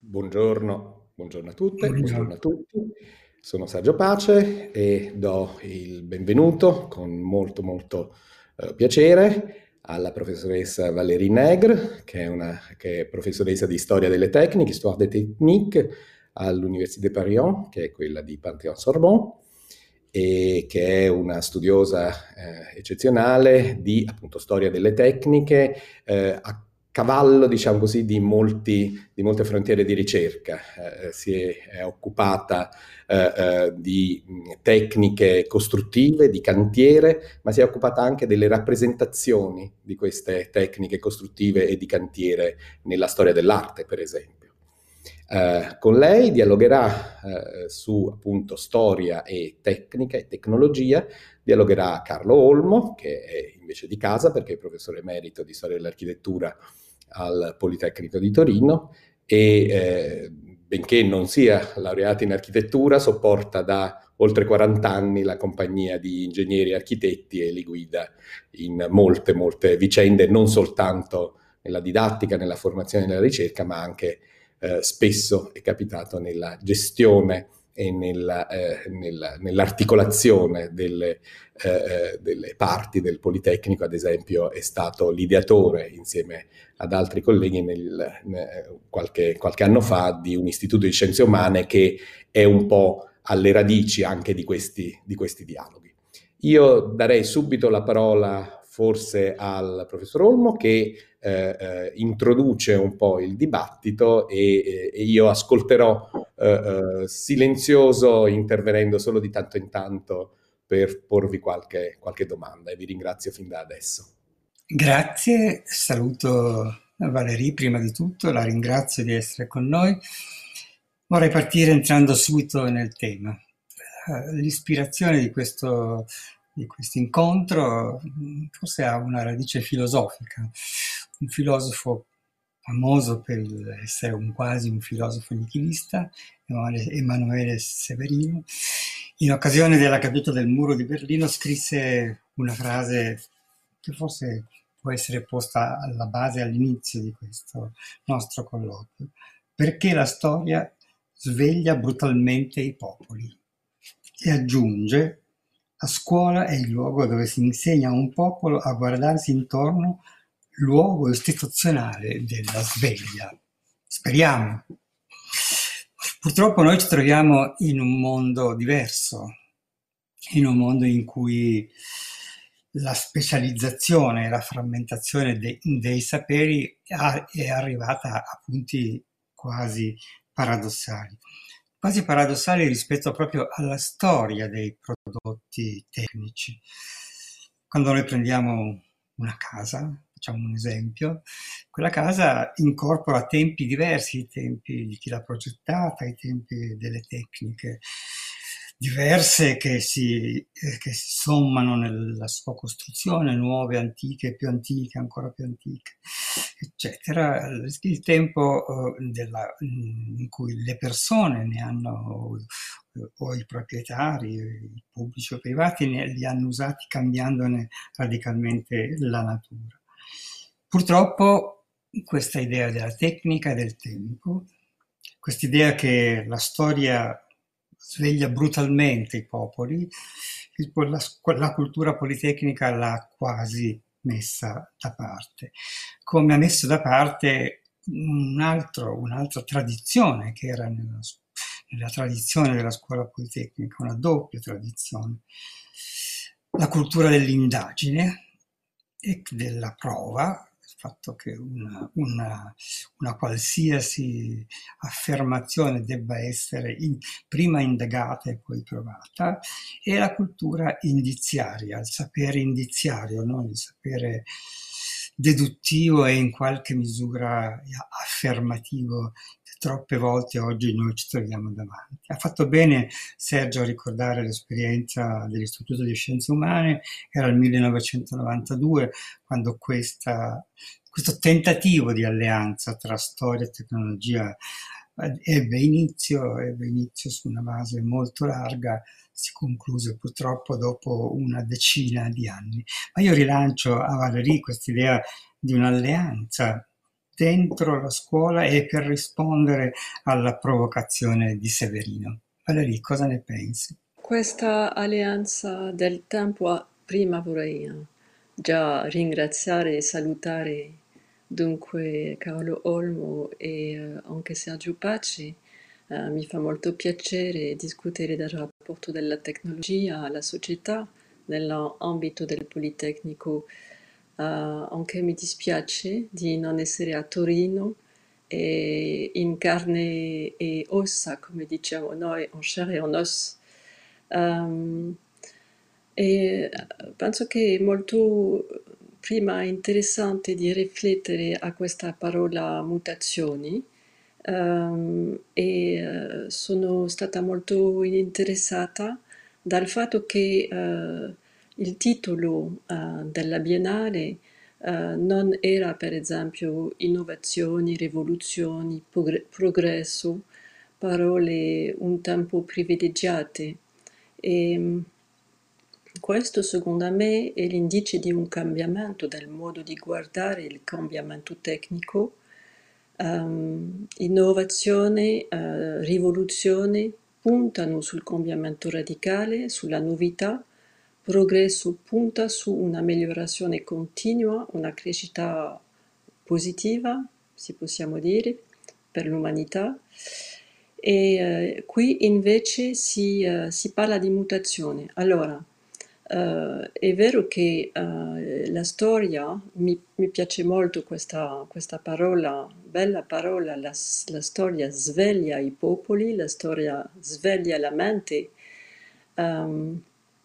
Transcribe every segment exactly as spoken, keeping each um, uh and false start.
Buongiorno, buongiorno a tutte, buongiorno Buongiorno. a tutti. Sono Sergio Pace e do il benvenuto con molto molto eh, piacere alla professoressa Valérie Nègre, che è, una, che è professoressa di storia delle tecniche, Histoire des Techniques all'Université de Paris, che è quella di Panthéon-Sorbonne, e che è una studiosa eh, eccezionale di appunto storia delle tecniche, eh, a cavallo, diciamo così, di, molti, di molte frontiere di ricerca. Eh, si è, è occupata eh, eh, di tecniche costruttive, di cantiere, ma si è occupata anche delle rappresentazioni di queste tecniche costruttive e di cantiere nella storia dell'arte, per esempio. Eh, con lei dialogherà eh, su appunto storia e tecnica e tecnologia, dialogherà Carlo Olmo, che è invece di casa perché è professore emerito di storia dell'architettura al Politecnico di Torino e eh, benché non sia laureato in architettura, sopporta da oltre quaranta anni la compagnia di ingegneri e architetti e li guida in molte, molte vicende, non soltanto nella didattica, nella formazione e nella ricerca, ma anche eh, spesso è capitato nella gestione e nella, eh, nella, nell'articolazione delle, eh, delle parti del Politecnico. Ad esempio è stato l'ideatore insieme ad altri colleghi nel, nel, qualche, qualche anno fa di un istituto di scienze umane che è un po' alle radici anche di questi, di questi dialoghi. Io darei subito la parola forse al professor Olmo che eh, eh, introduce un po' il dibattito e, e io ascolterò eh, eh, silenzioso, intervenendo solo di tanto in tanto per porvi qualche, qualche domanda e vi ringrazio fin da adesso. Grazie, saluto Valerie prima di tutto, la ringrazio di essere con noi. Vorrei partire entrando subito nel tema. Eh, L'ispirazione di questo, di questo incontro mh, forse ha una radice filosofica. Un filosofo famoso per il- essere un quasi un filosofo nichilista, Emanuele Emanuele Severino, in occasione della caduta del muro di Berlino scrisse una frase che forse può essere posta alla base, all'inizio di questo nostro colloquio. Perché la storia sveglia brutalmente i popoli. E aggiunge, la scuola è il luogo dove si insegna a un popolo a guardarsi intorno, luogo istituzionale della sveglia. Speriamo. Purtroppo noi ci troviamo in un mondo diverso, in un mondo in cui la specializzazione e la frammentazione de- dei saperi ha- è arrivata a punti quasi paradossali. Quasi paradossali rispetto proprio alla storia dei prodotti tecnici. Quando noi prendiamo una casa, facciamo un esempio, quella casa incorpora tempi diversi, i tempi di chi l'ha progettata, i tempi delle tecniche diverse che si, eh, che si sommano nella sua costruzione, nuove, antiche, più antiche, ancora più antiche, eccetera. Il tempo eh, della- in cui le persone ne hanno, eh, o i proprietari, i pubblici o privati, ne, li hanno usati cambiandone radicalmente la natura. Purtroppo questa idea della tecnica e del tempo, quest'idea che la storia sveglia brutalmente i popoli, il- la, la cultura politecnica l'ha quasi messa da parte, come ha messo da parte un altro- un'altra tradizione che era nella, nella tradizione della scuola politecnica, una doppia tradizione, la cultura dell'indagine e della prova, il fatto che una, una- una qualsiasi affermazione debba essere in- prima indagata e poi provata, e la cultura indiziaria, il sapere indiziario, no? Il sapere deduttivo e in qualche misura affermativo che troppe volte oggi noi ci troviamo davanti. Ha fatto bene Sergio a ricordare l'esperienza dell'Istituto di Scienze Umane, era il millenovecentonovantadue, quando questa, questo tentativo di alleanza tra storia e tecnologia eh, ebbe inizio, ebbe inizio su una base molto larga, si concluse purtroppo dopo una decina di anni. Ma io rilancio a Valerie quest'idea di un'alleanza dentro la scuola e per rispondere alla provocazione di Severino. Valerie, cosa ne pensi? Questa alleanza del tempo, a- prima vorrei eh, già ringraziare e salutare dunque Carlo Olmo e eh, anche Sergio Paci. Eh, mi fa molto piacere discutere del rapporto della tecnologia alla società nell'ambito del Politecnico. Eh, anche mi dispiace di non essere a Torino e in carne e ossa, come diciamo noi, en chair et en os. Ehm, e penso che è molto prima interessante di riflettere a questa parola mutazioni. Ehm, e eh, sono stata molto interessata dal fatto che eh, il titolo eh, della Biennale eh, non era per esempio innovazioni, rivoluzioni, progre- progresso, parole un tempo privilegiate. E questo secondo me è l'indice di un cambiamento del modo di guardare il cambiamento tecnico. Ehm, innovazione, eh, rivoluzione puntano sul cambiamento radicale, sulla novità, progresso punta su una migliorazione continua, una crescita positiva, se possiamo dire, per l'umanità. E eh, qui invece si, eh, si parla di mutazione. Allora, eh, è vero che eh, la storia, mi, mi piace molto questa, questa parola, bella parola, la, la storia sveglia i popoli, la storia sveglia la mente. Ehm,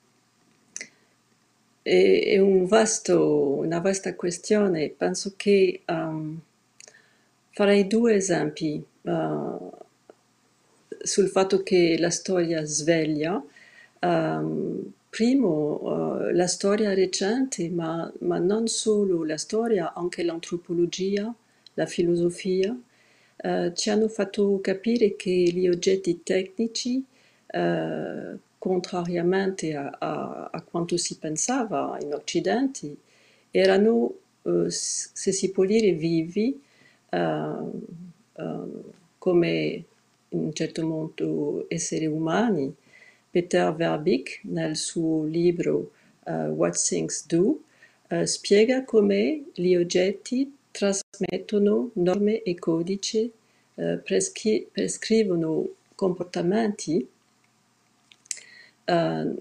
è, è un vasto, una vasta questione. Penso che ehm, farei due esempi eh, sul fatto che la storia sveglia. Ehm, primo, eh, la storia recente, ma, ma non solo la storia, anche l'antropologia, la filosofia, eh, ci hanno fatto capire che gli oggetti tecnici, eh, contrariamente a, a- a quanto si pensava in Occidente, erano, eh, se si può dire, vivi, eh, eh, come in un certo modo esseri umani. Peter Verbeek, nel suo libro eh, What Things Do, eh, spiega come gli oggetti trasmettono norme e codici, eh, prescri- prescrivono comportamenti, eh,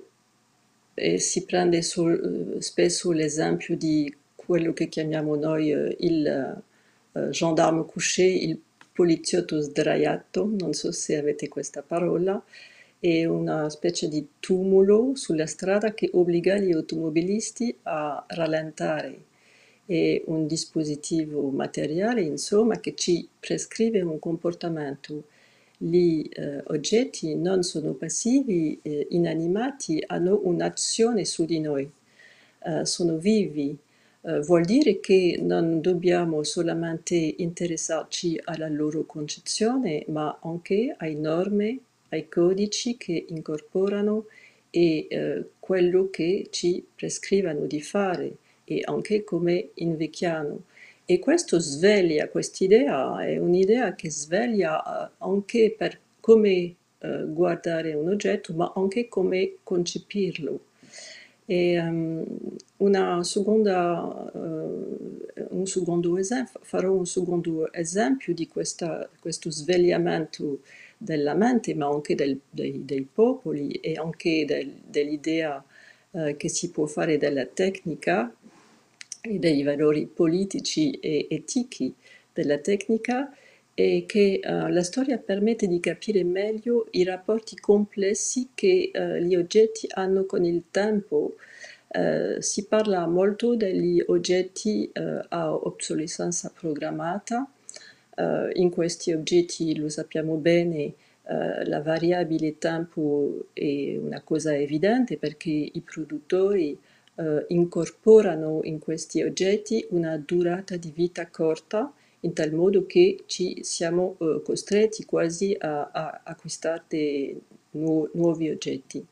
e si prende sol- spesso l'esempio di quello che chiamiamo noi eh, il eh, gendarme couché, il poliziotto sdraiato, non so se avete questa parola, è una specie di tumulo sulla strada che obbliga gli automobilisti a rallentare. È un dispositivo materiale, insomma, che ci prescrive un comportamento. Gli eh, oggetti non sono passivi, eh, inanimati, hanno un'azione su di noi, eh, sono vivi. Eh, vuol dire che non dobbiamo solamente interessarci alla loro concezione, ma anche ai norme, ai codici che incorporano e eh, quello che ci prescrivono di fare e anche come invecchiano. E questo sveglia, quest'idea è un'idea che sveglia eh, anche per come eh, guardare un oggetto, ma anche come concepirlo. E, um, una seconda, eh, un secondo esempio, farò un secondo esempio di questa- questo svegliamento della mente, ma anche del- dei, dei popoli e anche del- dell'idea eh, che si può fare della tecnica e dei valori politici e etici della tecnica e che eh, la storia permette di capire meglio i rapporti complessi che eh, gli oggetti hanno con il tempo. Eh, si parla molto degli oggetti eh, a obsolescenza programmata. Eh, in questi oggetti, lo sappiamo bene, eh, la variabile tempo è una cosa evidente perché i produttori eh, incorporano in questi oggetti una durata di vita corta, in tal modo che ci siamo eh, costretti quasi a, a acquistare dei nuo- nuovi oggetti.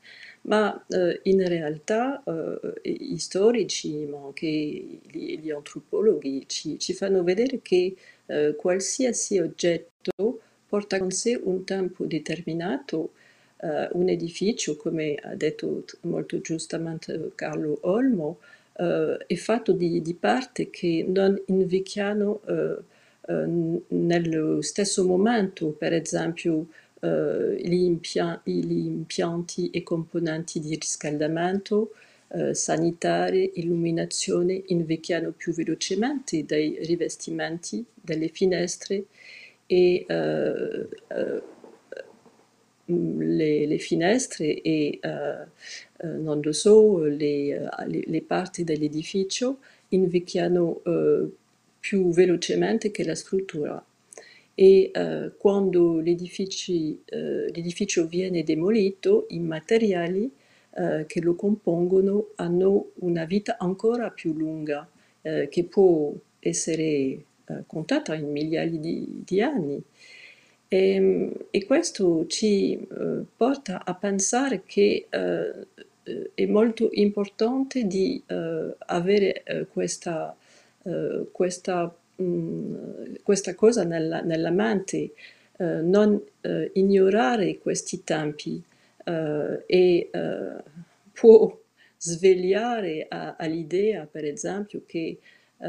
ma eh, in realtà eh, i storici, ma anche gli, gli antropologhi ci, ci fanno vedere che eh, qualsiasi oggetto porta con sé un tempo determinato. Eh, un edificio, come ha detto t- molto giustamente Carlo Olmo, eh, è fatto di, di parti che non invecchiano eh, eh, n- nello stesso momento, per esempio eh, gli, impia- gli impianti e componenti di riscaldamento, eh, sanitari, illuminazione invecchiano più velocemente dei rivestimenti, delle finestre e eh, eh, le, le finestre e eh, eh, non lo so, le, le- le parti dell'edificio invecchiano eh, più velocemente che la struttura e eh, quando l'edifici, eh, l'edificio viene demolito, i materiali eh, che lo compongono hanno una vita ancora più lunga, eh, che può essere eh, contata in migliaia di, di anni. E, e questo ci eh, porta a pensare che eh, eh, è molto importante di eh, avere eh, questa, eh, questa, mh, questa cosa nella, nella mente, eh, non eh, ignorare questi tempi eh, e eh, può svegliare a- all'idea, per esempio, che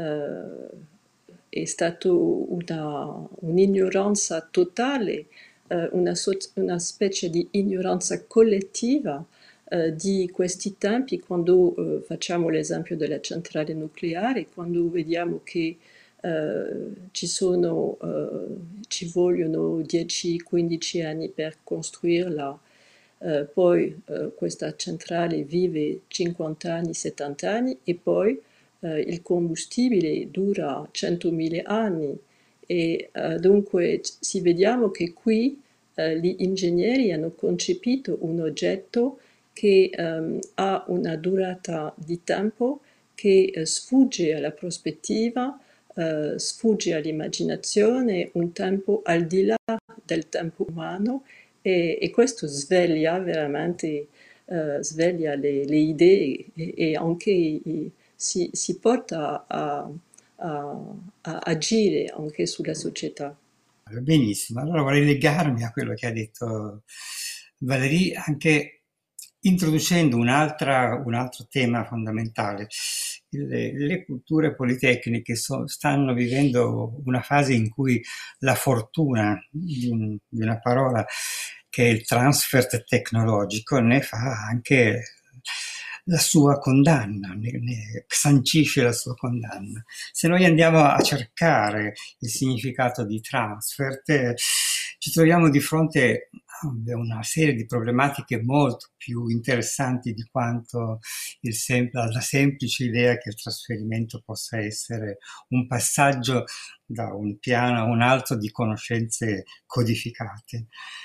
eh, è stata una, un'ignoranza totale, eh, una, so- una specie di ignoranza collettiva eh, di questi tempi quando eh, facciamo l'esempio della centrale nucleare, quando vediamo che eh, ci sono, eh, ci vogliono dieci quindici anni per costruirla, eh, poi eh, questa centrale vive cinquanta anni, settanta anni e poi eh, il combustibile dura centomila anni e eh, dunque si vediamo che qui eh, gli ingegneri hanno concepito un oggetto che ehm, ha una durata di tempo che eh, sfugge alla prospettiva, eh, sfugge all'immaginazione, un tempo al di là del tempo umano e, e questo sveglia veramente, eh, sveglia le, le idee e, e anche i- si, si porta a, a- a agire anche sulla società. Benissimo, allora vorrei legarmi a quello che ha detto Valerie, anche introducendo un'altra, un altro tema fondamentale. Le, le culture politecniche so- stanno vivendo una fase in cui la fortuna di, un- di una parola che è il transfer tecnologico ne fa anche la sua condanna, ne, ne sancisce la sua condanna. Se noi andiamo a cercare il significato di transfert, eh, ci troviamo di fronte a una serie di problematiche molto più interessanti di quanto il sem- la semplice idea che il trasferimento possa essere un passaggio da un piano a un altro di conoscenze codificate.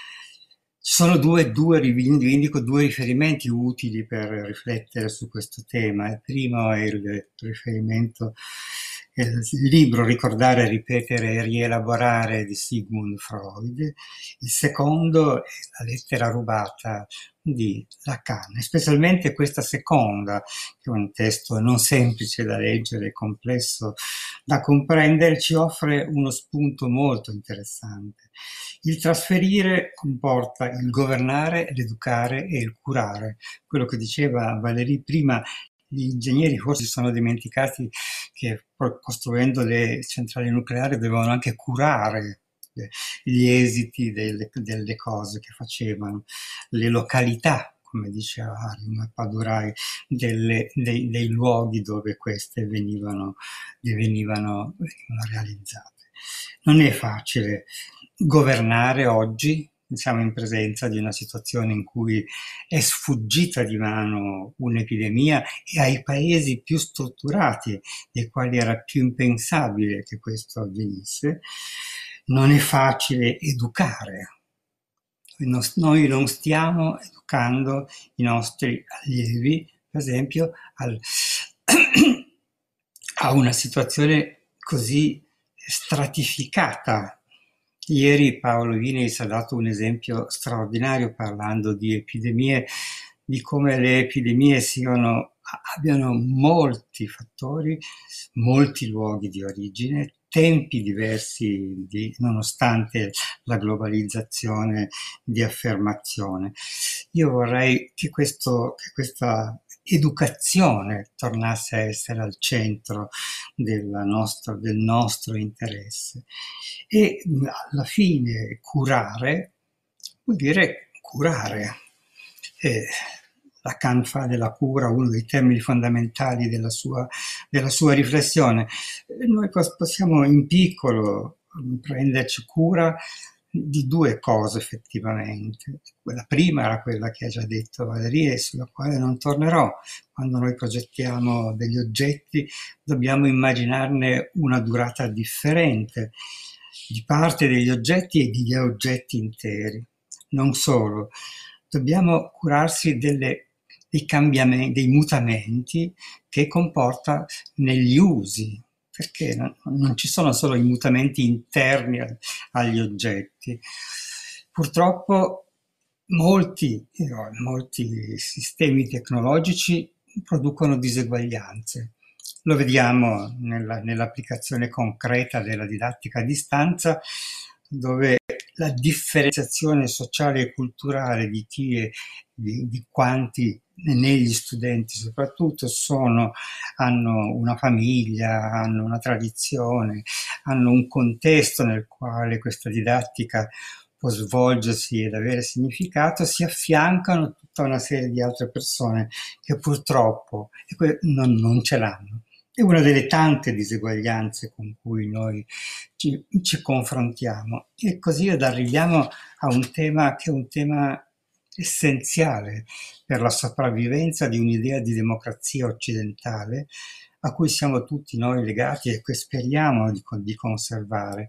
Ci sono due, due, indico due riferimenti utili per riflettere su questo tema. Il primo è il riferimento, il libro Ricordare, ripetere e rielaborare di Sigmund Freud. Il secondo è La lettera rubata di Lacan, specialmente questa seconda, che è un testo non semplice da leggere, complesso da comprendere, ci offre uno spunto molto interessante. Il trasferire comporta il governare, l'educare e il curare. Quello che diceva Valerie prima, gli ingegneri forse si sono dimenticati che costruendo le centrali nucleari dovevano anche curare gli esiti delle, delle cose che facevano, le località, come diceva Arium Padurai, delle, dei, dei luoghi dove queste venivano, venivano, venivano realizzate. Non è facile governare oggi, siamo in presenza di una situazione in cui è sfuggita di mano un'epidemia e ai paesi più strutturati, dei quali era più impensabile che questo avvenisse. Non è facile educare. Noi non stiamo educando i nostri allievi, per esempio, al, a una situazione così stratificata. Ieri Paolo Vinis ha dato un esempio straordinario parlando di epidemie di come le epidemie siano, abbiano molti fattori, molti luoghi di origine, tempi diversi di, nonostante la globalizzazione di affermazione. Io vorrei che, questo, che questa educazione tornasse a essere al centro della nostra, del nostro interesse e alla fine curare vuol dire curare. Eh, Lacan fa della cura uno dei termini fondamentali della sua, della sua riflessione. Noi possiamo in piccolo prenderci cura di due cose effettivamente. La prima era quella che ha già detto Valeria e sulla quale non tornerò. Quando noi progettiamo degli oggetti dobbiamo immaginarne una durata differente di parte degli oggetti e degli oggetti interi. Non solo, dobbiamo curarsi delle, dei cambiamenti, dei mutamenti che comporta negli usi, perché non, non ci sono solo i mutamenti interni a, agli oggetti. Purtroppo molti, molti sistemi tecnologici producono diseguaglianze. Lo vediamo nella, nell'applicazione concreta della didattica a distanza, dove la differenziazione sociale e culturale di chi è, di, di quanti negli studenti soprattutto sono, hanno una famiglia, hanno una tradizione, hanno un contesto nel quale questa didattica può svolgersi ed avere significato, si affiancano tutta una serie di altre persone che purtroppo non, non ce l'hanno. È una delle tante diseguaglianze con cui noi ci, ci confrontiamo e così arriviamo a un tema che è un tema essenziale per la sopravvivenza di un'idea di democrazia occidentale a cui siamo tutti noi legati e che speriamo di, di conservare.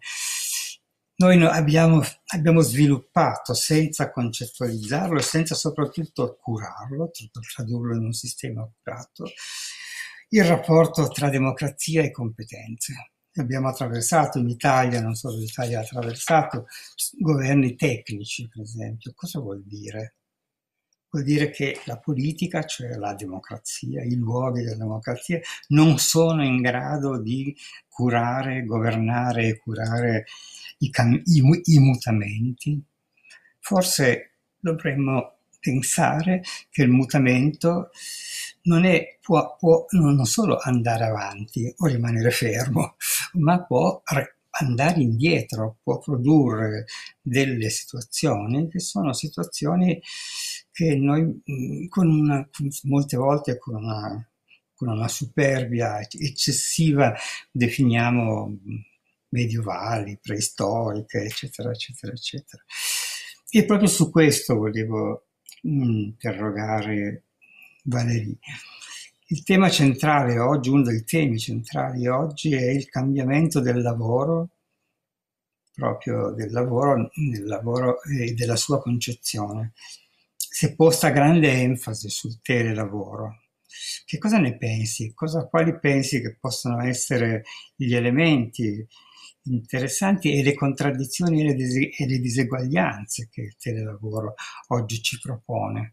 Noi abbiamo, abbiamo sviluppato, senza concettualizzarlo e senza soprattutto curarlo, tradurlo in un sistema curato, il rapporto tra democrazia e competenze. Abbiamo attraversato in Italia, non solo l'Italia ha attraversato, governi tecnici, per esempio. Cosa vuol dire? Vuol dire che la politica, cioè la democrazia, i luoghi della democrazia, non sono in grado di curare, governare e curare i, i, i mutamenti. Forse dovremmo pensare che il mutamento non, è, può, può non solo andare avanti o rimanere fermo, ma può andare indietro, può produrre delle situazioni che sono situazioni che noi con una, molte volte con una, con una superbia eccessiva definiamo medievali, preistoriche, eccetera, eccetera, eccetera. E proprio su questo volevo interrogare Valeria. Il tema centrale oggi, uno dei temi centrali oggi è il cambiamento del lavoro, proprio del lavoro, del lavoro e della sua concezione. Si è posta grande enfasi sul telelavoro. Che cosa ne pensi? Cosa, quali pensi che possano essere gli elementi interessanti e le contraddizioni e le, dis- e le diseguaglianze che il telelavoro oggi ci propone?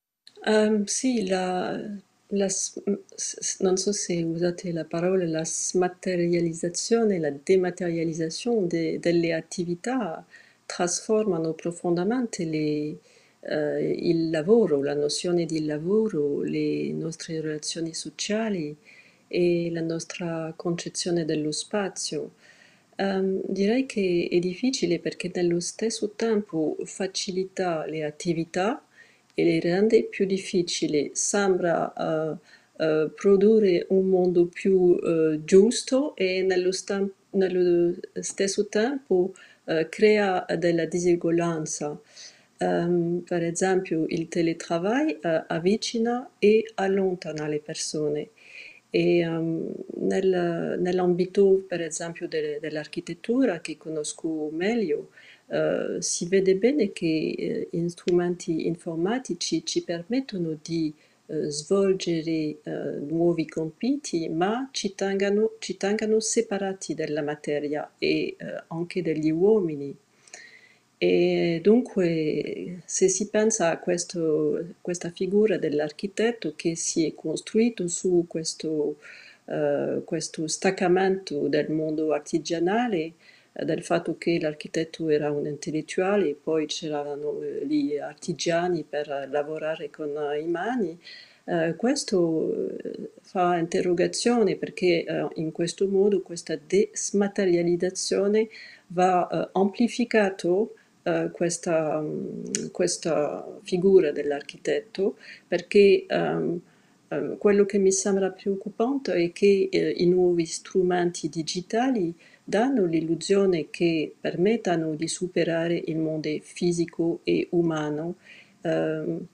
Um, sì, la, la s- s- non so se usate la parola, la smaterializzazione, la dematerializzazione de- delle attività trasformano profondamente le, eh, il lavoro, la nozione di lavoro, le nostre relazioni sociali e la nostra concezione dello spazio. Ehm, direi che è difficile perché nello stesso tempo facilita le attività e le rende più difficili. Sembra eh, eh, produrre un mondo più eh, giusto e nello, stam- nello stesso tempo eh, crea della diseguaglianza. Ehm, per esempio, il teletravail eh, avvicina e allontana le persone. E um, nel- nell'ambito, per esempio, de- dell'architettura, che conosco meglio, eh, si vede bene che eh, gli strumenti informatici ci permettono di eh, svolgere eh, nuovi compiti, ma ci tengano, ci tengano separati dalla materia e eh, anche dagli uomini. E dunque, se si pensa a questo, questa figura dell'architetto che si è costruito su questo, eh, questo staccamento del mondo artigianale, eh, del fatto che l'architetto era un intellettuale e poi c'erano eh, gli artigiani per lavorare con eh, i mani, eh, questo eh, fa interrogazione perché eh, in questo modo questa desmaterializzazione va eh, amplificato eh, questa, mh, questa figura dell'architetto perché ehm, ehm, quello che mi sembra preoccupante è che eh, i nuovi strumenti digitali danno l'illusione che permettano di superare il mondo fisico e umano. Ehm,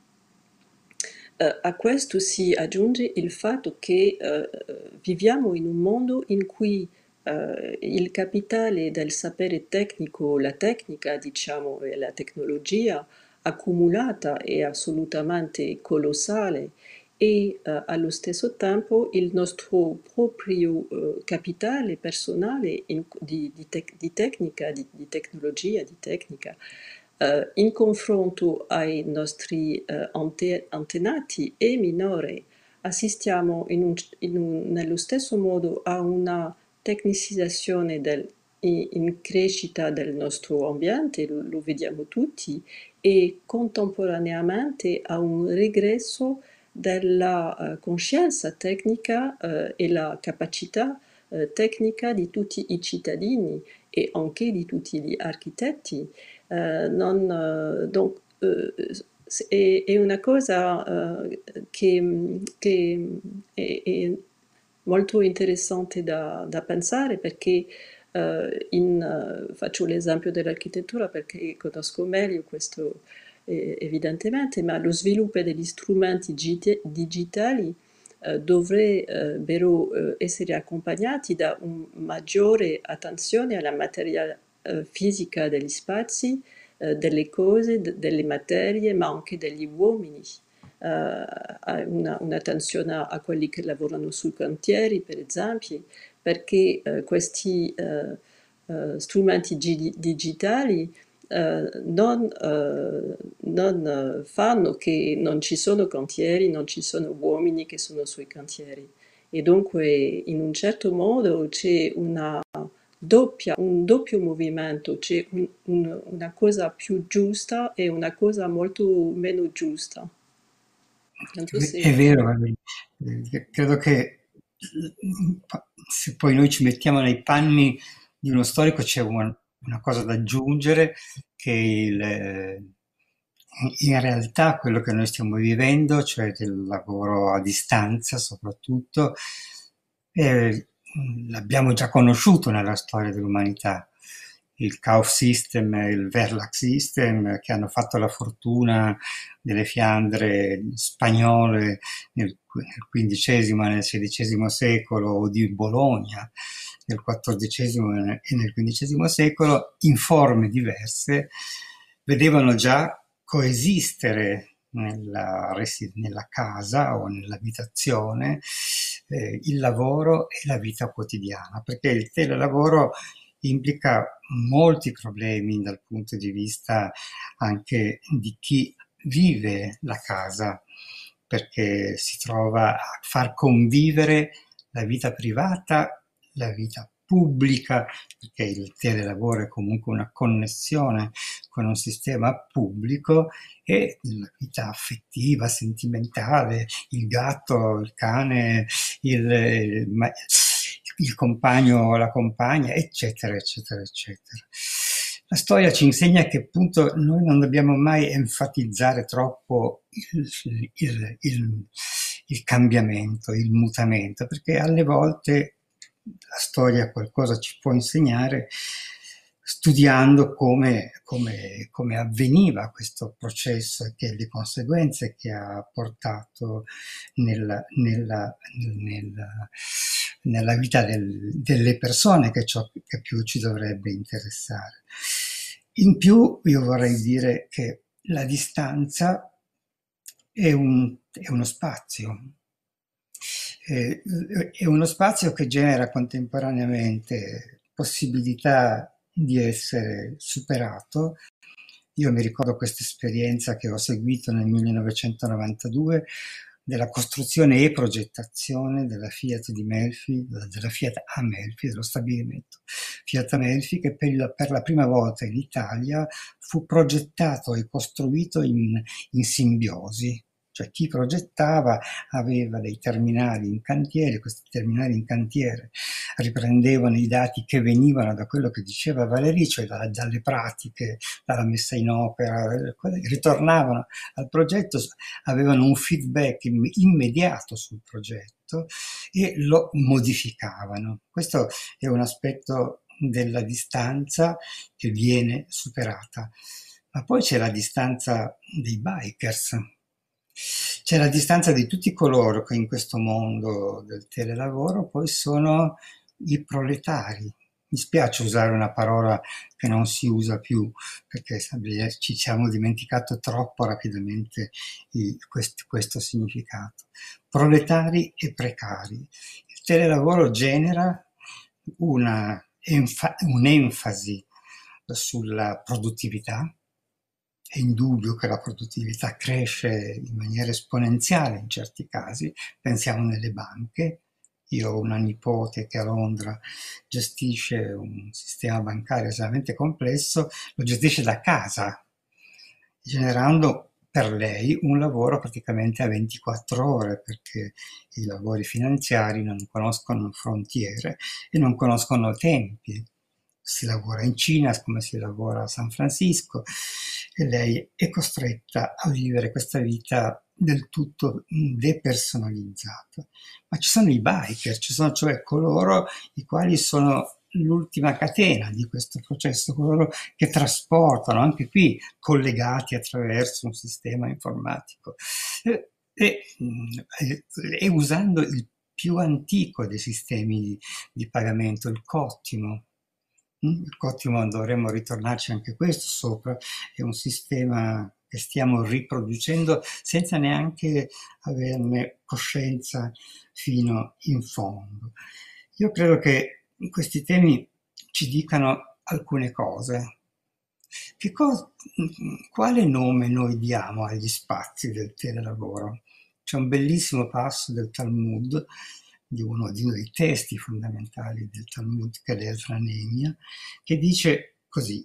eh, a questo si aggiunge il fatto che eh, viviamo in un mondo in cui eh, il capitale del sapere tecnico, la tecnica, diciamo, e la tecnologia accumulata è assolutamente colossale e eh, allo stesso tempo il nostro proprio eh, capitale personale in- di, di tec- di tecnica, di, di tecnologia, di tecnica, eh, in confronto ai nostri eh, ante- antenati è minore. Assistiamo in un- in un- nello stesso modo a una tecnicizzazione del- in in crescita del nostro ambiente, lo, lo vediamo tutti, e contemporaneamente a un regresso della eh, coscienza tecnica eh, e la capacità eh, tecnica di tutti i cittadini e anche di tutti gli architetti. Eh, non, eh, donc, eh, è, è una cosa eh, che, che è, è molto interessante da, da pensare perché eh, in, eh, faccio l'esempio dell'architettura perché conosco meglio questo eh, evidentemente, ma lo sviluppo degli strumenti gite- digitali eh, dovrebbero eh, essere accompagnati da una maggiore attenzione alla materia eh, fisica degli spazi, eh, delle cose, d- delle materie, ma anche degli uomini. Eh, a una, un'attenzione a, a quelli che lavorano sui cantieri, per esempio, perché eh, questi eh, eh, strumenti gi- digitali eh, non, eh, non eh, fanno che non ci sono cantieri, non ci sono uomini che sono sui cantieri. E dunque in un certo modo c'è una doppia, un doppio movimento, c'è un- un- una cosa più giusta e una cosa molto meno giusta. Non so se... È vero, Valeria. Eh, credo che mm, se poi noi ci mettiamo nei panni di uno storico c'è una, una cosa da aggiungere, che il, eh, in realtà quello che noi stiamo vivendo, cioè del lavoro a distanza soprattutto, eh, l'abbiamo già conosciuto nella storia dell'umanità. Il Kauf System e il Verlag System che hanno fatto la fortuna delle Fiandre spagnole nel, nel quindicesimo e nel sedicesimo secolo, o di Bologna nel quattordicesimo e nel quindicesimo secolo, in forme diverse, vedevano già coesistere nella, nella casa o nell'abitazione eh, il lavoro e la vita quotidiana, perché il telelavoro implica molti problemi dal punto di vista anche di chi vive la casa, perché si trova a far convivere la vita privata, la vita pubblica, perché il telelavoro è comunque una connessione con un sistema pubblico, e la vita affettiva, sentimentale, il gatto, il cane, il, il, il compagno o la compagna, eccetera, eccetera, eccetera. La storia ci insegna che appunto noi non dobbiamo mai enfatizzare troppo il, il, il, il cambiamento, il mutamento, perché alle volte la storia qualcosa ci può insegnare studiando come, come, come avveniva questo processo e che le conseguenze che ha portato nella, nella, nella, nella vita del, delle persone, che è ciò che più ci dovrebbe interessare. In più io vorrei dire che la distanza è, un, è uno spazio, eh, è uno spazio che genera contemporaneamente possibilità di essere superato Io mi ricordo questa esperienza che ho seguito nel millenovecentonovantadue della costruzione e progettazione della Fiat di Melfi, della Fiat a Melfi, dello stabilimento Fiat Amelfi, che per la, per la prima volta in Italia fu progettato e costruito in, in simbiosi. Cioè chi progettava aveva dei terminali in cantiere, questi terminali in cantiere riprendevano i dati che venivano da quello che diceva Valéry, cioè da, dalle pratiche, dalla messa in opera, ritornavano al progetto, avevano un feedback immediato sul progetto e lo modificavano. Questo è un aspetto della distanza che viene superata. Ma poi c'è la distanza dei bikers. C'è la distanza di tutti coloro che in questo mondo del telelavoro poi sono i proletari. Mi spiace usare una parola che non si usa più, perché ci siamo dimenticato troppo rapidamente il, questo, questo significato. Proletari e precari. Il telelavoro genera una enfa- un'enfasi sulla produttività. È indubbio che la produttività cresce in maniera esponenziale in certi casi, pensiamo nelle banche. Io ho una nipote che a Londra gestisce un sistema bancario estremamente complesso, lo gestisce da casa, generando per lei un lavoro praticamente a ventiquattro ore, perché i lavori finanziari non conoscono frontiere e non conoscono tempi. Si lavora in Cina come si lavora a San Francisco e lei è costretta a vivere questa vita del tutto depersonalizzata. Ma ci sono i biker, ci sono cioè coloro i quali sono l'ultima catena di questo processo, coloro che trasportano, anche qui collegati attraverso un sistema informatico e, e, e usando il più antico dei sistemi di, di pagamento, il cottimo. Il cottimo, dovremmo ritornarci anche questo sopra, è un sistema che stiamo riproducendo senza neanche averne coscienza fino in fondo. Io credo che questi temi ci dicano alcune cose. Che cosa, quale nome noi diamo agli spazi del telelavoro? C'è un bellissimo passo del Talmud, di uno, di uno dei testi fondamentali del Talmud, che è l'Ezra Nehemia, che dice così: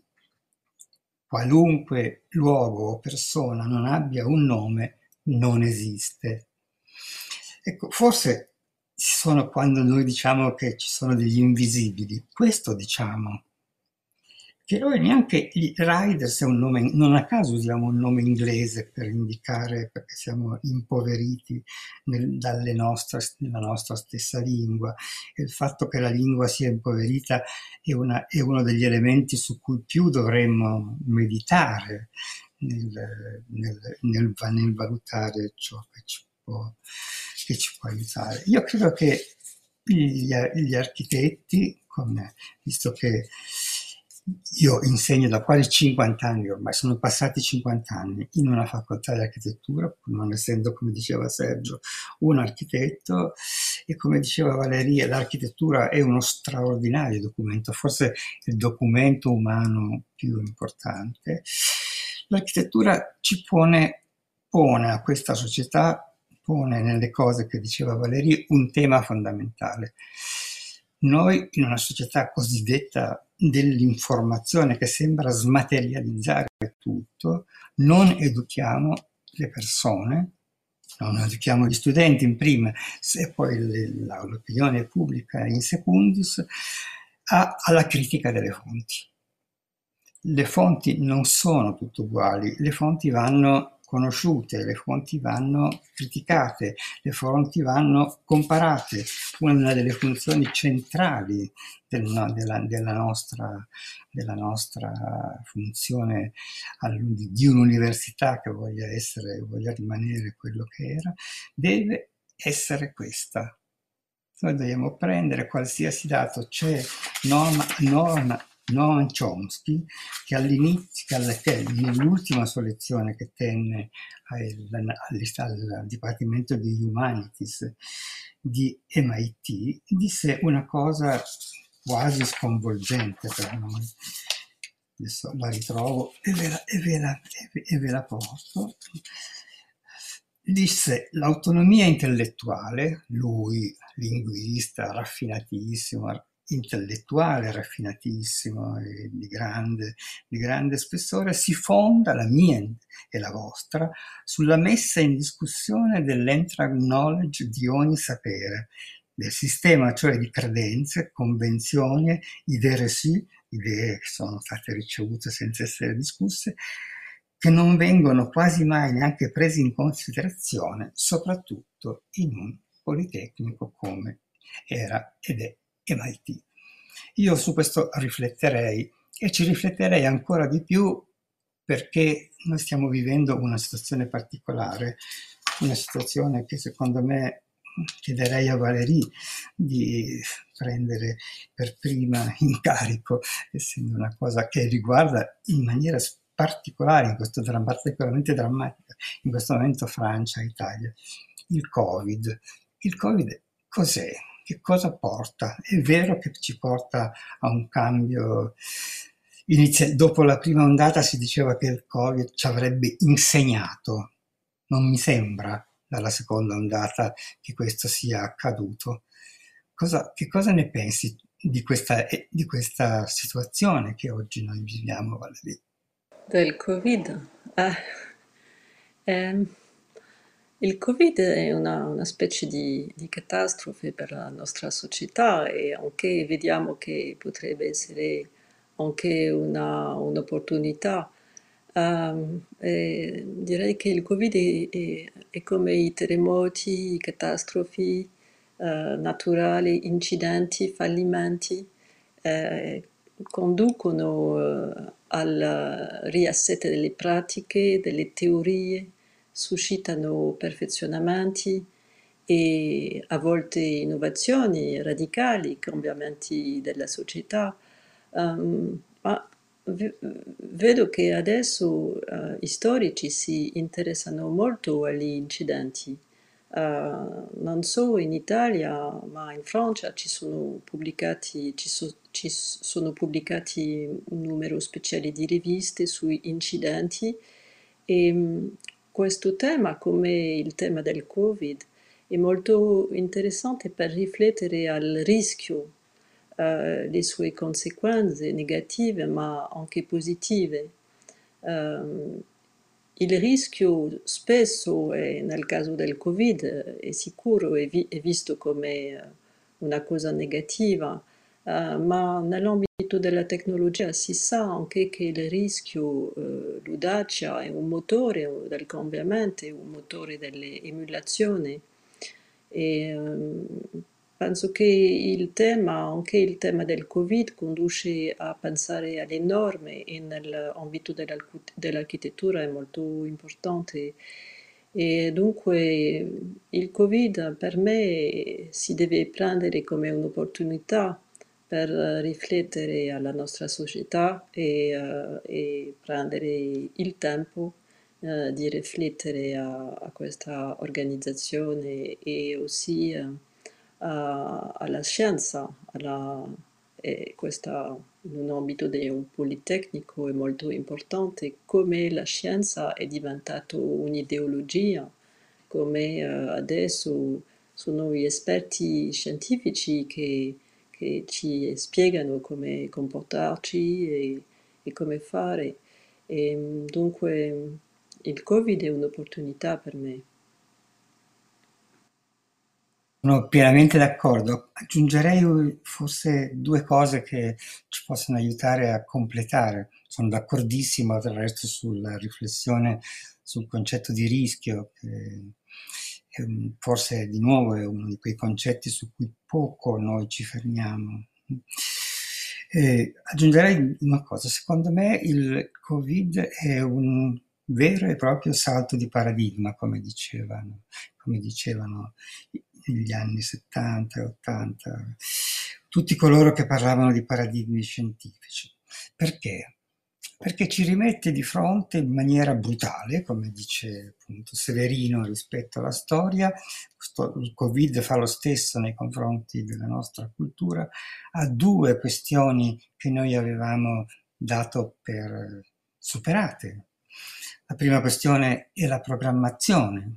qualunque luogo o persona non abbia un nome non esiste. Ecco, forse ci sono, quando noi diciamo che ci sono degli invisibili, questo diciamo, che noi neanche i riders è un nome, non a caso usiamo un nome inglese per indicare, perché siamo impoveriti nel, dalle nostre, nella nostra stessa lingua, e il fatto che la lingua sia impoverita è, una, è uno degli elementi su cui più dovremmo meditare nel, nel, nel, nel valutare ciò che ci, può, che ci può aiutare. Io credo che gli, gli architetti, come, visto che io insegno da quasi cinquanta anni ormai, sono passati cinquanta anni in una facoltà di architettura, non essendo, come diceva Sergio, un architetto, e come diceva Valeria, l'architettura è uno straordinario documento, forse il documento umano più importante. L'architettura ci pone, pone a questa società, pone nelle cose che diceva Valeria, un tema fondamentale. Noi in una società cosiddetta dell'informazione che sembra smaterializzare tutto, non educhiamo le persone, non educhiamo gli studenti in prima e poi l'opinione pubblica in secundis a, alla critica delle fonti. Le fonti non sono tutte uguali, le fonti vanno conosciute, le fonti vanno criticate, le fonti vanno comparate. Una delle funzioni centrali del, no, della, della, nostra, della nostra funzione di un'università che voglia essere, voglia rimanere quello che era, deve essere questa. Noi dobbiamo prendere qualsiasi dato, c'è norma, norma Noam Chomsky, che all'inizio, che nell'ultima sua lezione che tenne al, al, al Dipartimento di Humanities di M I T, disse una cosa quasi sconvolgente per noi. adesso la ritrovo e ve la, e ve la, e ve la porto. Disse l'autonomia intellettuale, lui linguista raffinatissimo, intellettuale raffinatissimo e di grande, di grande spessore, si fonda, la mia e la vostra, sulla messa in discussione dell'entrag knowledge di ogni sapere, del sistema cioè di credenze, convenzioni, idee reçue, idee che sono state ricevute senza essere discusse, che non vengono quasi mai neanche presi in considerazione, soprattutto in un politecnico come era ed è M I T. Io su questo rifletterei e ci rifletterei ancora di più perché noi stiamo vivendo una situazione particolare, una situazione che secondo me chiederei a Valérie di prendere per prima in carico, essendo una cosa che riguarda in maniera particolare, in questo dramma, particolarmente drammatica, in questo momento Francia e Italia, il Covid. Il Covid cos'è? Che cosa porta? È vero che ci porta a un cambio. Inizia, dopo la prima ondata si diceva che il Covid ci avrebbe insegnato. Non mi sembra dalla seconda ondata che questo sia accaduto. Cosa, che cosa ne pensi di questa, di questa situazione che oggi noi viviamo, Valérie? Del Covid? Ah, ehm, il Covid è una, una specie di, di catastrofe per la nostra società e anche vediamo che potrebbe essere anche una, un'opportunità. Ehm, e direi che il Covid è, è- è come i terremoti, i catastrofi eh, naturali, incidenti, fallimenti, eh, conducono eh, al riassetto delle pratiche, delle teorie, suscitano perfezionamenti e a volte innovazioni radicali, cambiamenti della società. Ehm, ma v- vedo che adesso eh, i storici si interessano molto agli incidenti. Eh, non so in Italia, ma in Francia ci sono pubblicati, ci so- ci sono pubblicati un numero speciale di riviste sui incidenti e mh, questo tema, come il tema del Covid, è molto interessante per riflettere al rischio, eh, le sue conseguenze negative ma anche positive. Ehm, il rischio spesso, è, nel caso del Covid, eh, è sicuro, è, vi- è visto come eh, una cosa negativa, eh, ma nell'ambito della tecnologia si sa anche che il rischio, eh, l'audacia è un motore del cambiamento, è un motore dell'emulazione. E, ehm, penso che il tema, anche il tema del Covid, conduce a pensare alle norme e nell'ambito dell'arcu- dell'architettura è molto importante. E dunque il Covid per me si deve prendere come un'opportunità per riflettere alla nostra società e, eh, e prendere il tempo eh, di riflettere a, a questa organizzazione e aussi eh, a- alla scienza, alla, e questa in un ambito di un politecnico è molto importante, come la scienza è diventata un'ideologia, come eh, adesso sono gli esperti scientifici che, che ci spiegano come comportarci e, e come fare. E, mm, dunque il Covid è un'opportunità per me. Sono pienamente d'accordo. Aggiungerei forse due cose che ci possono aiutare a completare. Sono d'accordissimo del resto sulla riflessione sul concetto di rischio, che è un- forse di nuovo è uno di quei concetti su cui poco noi ci fermiamo. E aggiungerei una cosa, secondo me il Covid è un vero e proprio salto di paradigma, come dicevano, come dicevano negli anni settanta e ottanta, tutti coloro che parlavano di paradigmi scientifici. Perché? Perché ci rimette di fronte in maniera brutale, come dice appunto Severino rispetto alla storia, questo, il Covid fa lo stesso nei confronti della nostra cultura, a due questioni che noi avevamo dato per superate. La prima questione è la programmazione,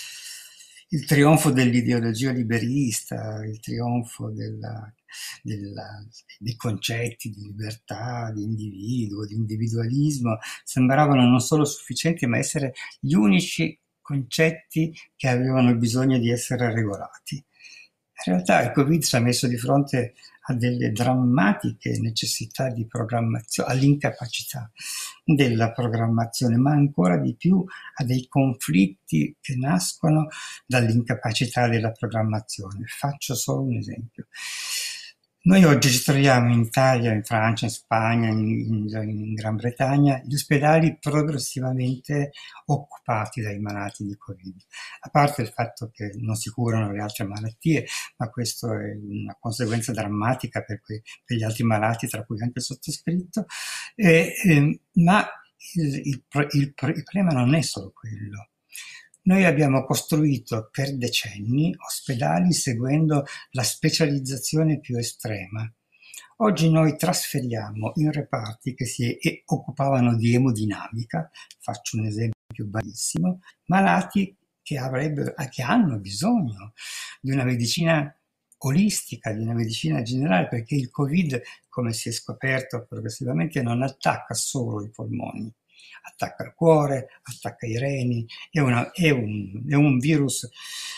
il trionfo dell'ideologia liberista, il trionfo della, della, dei concetti di libertà, di individuo, di individualismo, sembravano non solo sufficienti, ma essere gli unici concetti che avevano bisogno di essere regolati. In realtà il Covid ci ha messo di fronte a delle drammatiche necessità di programmazione, all'incapacità della programmazione, ma ancora di più a dei conflitti che nascono dall'incapacità della programmazione. Faccio solo un esempio. Noi oggi ci troviamo in Italia, in Francia, in Spagna, in, in, in Gran Bretagna, gli ospedali progressivamente occupati dai malati di Covid. A parte il fatto che non si curano le altre malattie, ma questo è una conseguenza drammatica per, quei, per gli altri malati, tra cui anche il sottoscritto, eh, eh, ma il, il, il, il problema non è solo quello. Noi abbiamo costruito per decenni ospedali seguendo la specializzazione più estrema. Oggi noi trasferiamo in reparti che si occupavano di emodinamica, faccio un esempio banalissimo, malati che, avrebbero, che hanno bisogno di una medicina olistica, di una medicina generale, perché il Covid, come si è scoperto progressivamente, non attacca solo i polmoni. Attacca il cuore, attacca i reni, è, una, è, un, è un virus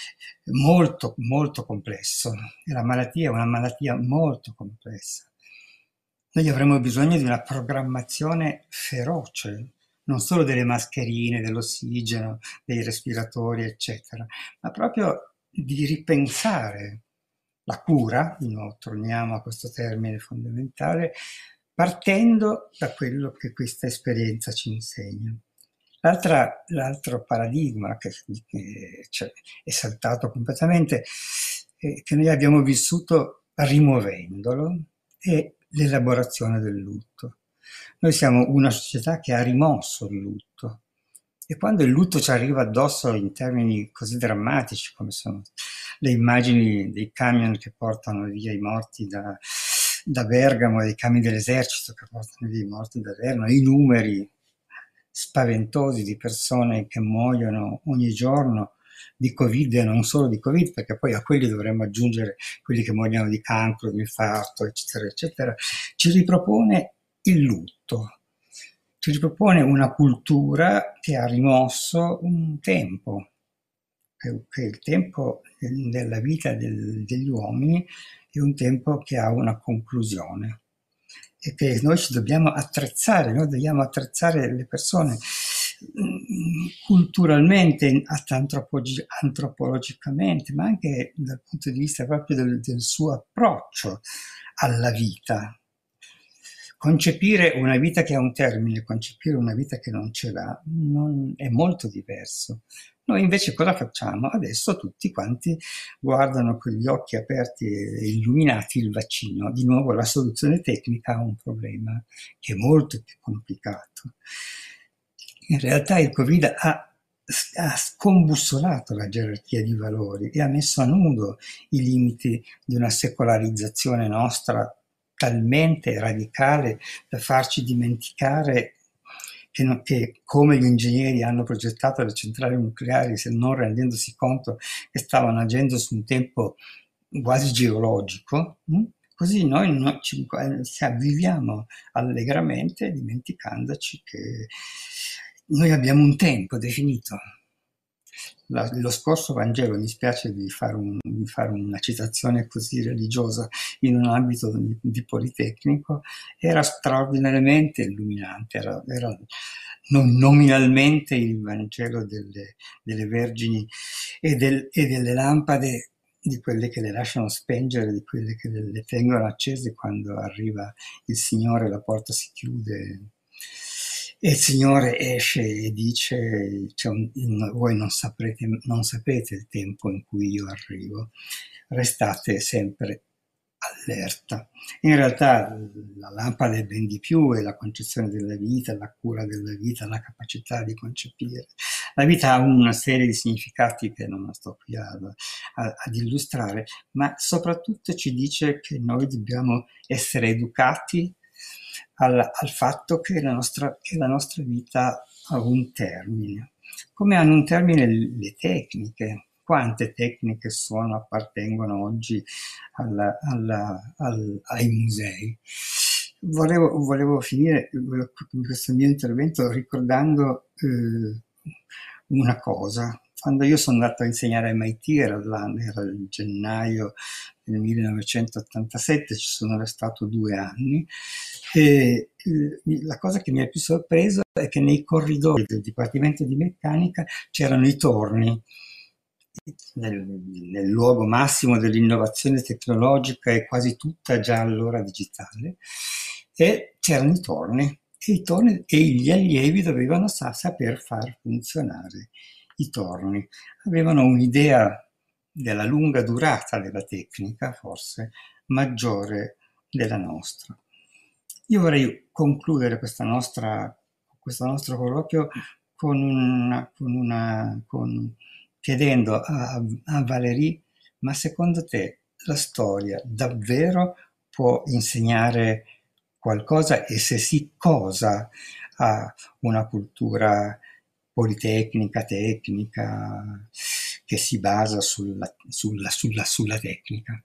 molto, molto complesso. E la malattia è una malattia molto complessa. Noi avremo bisogno di una programmazione feroce, non solo delle mascherine, dell'ossigeno, dei respiratori, eccetera, ma proprio di ripensare la cura, di nuovo torniamo a questo termine fondamentale, partendo da quello che questa esperienza ci insegna. L'altra, l'altro paradigma che, che cioè, è saltato completamente, eh, che noi abbiamo vissuto rimuovendolo, è l'elaborazione del lutto. Noi siamo una società che ha rimosso il lutto, e quando il lutto ci arriva addosso in termini così drammatici come sono le immagini dei camion che portano via i morti da, da Bergamo, dei camion dell'esercito che portano via i morti da Bergamo, i numeri spaventosi di persone che muoiono ogni giorno di Covid e non solo di Covid, perché poi a quelli dovremmo aggiungere quelli che muoiono di cancro, di infarto, eccetera, eccetera, ci ripropone il lutto. Ci ripropone una cultura che ha rimosso un tempo, che, che il tempo della vita del, degli uomini è un tempo che ha una conclusione e che noi ci dobbiamo attrezzare, noi dobbiamo attrezzare le persone culturalmente, antropologicamente, ma anche dal punto di vista proprio del, del suo approccio alla vita. Concepire una vita che ha un termine, concepire una vita che non ce l'ha, non, è molto diverso. Noi invece cosa facciamo? Adesso tutti quanti guardano con gli occhi aperti e illuminati il vaccino. Di nuovo la soluzione tecnica a un problema che è molto più complicato. In realtà il Covid ha, ha scombussolato la gerarchia di valori e ha messo a nudo i limiti di una secolarizzazione nostra talmente radicale da farci dimenticare che, non, che come gli ingegneri hanno progettato le centrali nucleari, se non rendendosi conto che stavano agendo su un tempo quasi geologico, hm? Così noi no, ci, viviamo allegramente dimenticandoci che noi abbiamo un tempo definito. La, lo scorso Vangelo, mi spiace di fare, un, di fare una citazione così religiosa in un ambito di, di Politecnico, era straordinariamente illuminante, era, era non, nominalmente il Vangelo delle, delle vergini e, del, e delle lampade, di quelle che le lasciano spengere, di quelle che le, le tengono accese quando arriva il Signore, la porta si chiude. E il Signore esce e dice, cioè, voi non saprete, non sapete il tempo in cui io arrivo, restate sempre allerta. In realtà la lampada è ben di più, è la concezione della vita, la cura della vita, la capacità di concepire. La vita ha una serie di significati che non sto qui a, a, ad illustrare, ma soprattutto ci dice che noi dobbiamo essere educati al, al fatto che la nostra, che la nostra vita ha un termine. Come hanno un termine le tecniche? Quante tecniche sono, appartengono oggi alla- alla- al- ai musei? Volevo, volevo finire questo mio intervento ricordando eh, una cosa. Quando io sono andato a insegnare a M I T, era, l'anno- era il gennaio del millenovecentottantasette, ci sono restato due anni, e eh, la cosa che mi ha più sorpreso è che nei corridoi del Dipartimento di Meccanica c'erano i torni. Nel, nel luogo massimo dell'innovazione tecnologica e quasi tutta già allora digitale, e c'erano i torni, e, i torni, e gli allievi dovevano sa- saper far funzionare i torni. Avevano un'idea della lunga durata della tecnica, forse maggiore della nostra. Io vorrei concludere questa nostra, questo nostro colloquio con una, con una, con- chiedendo a, a Valérie, ma secondo te la storia davvero può insegnare qualcosa, e se sì cosa, a una cultura politecnica, tecnica, che si basa sulla, sulla, sulla, sulla tecnica?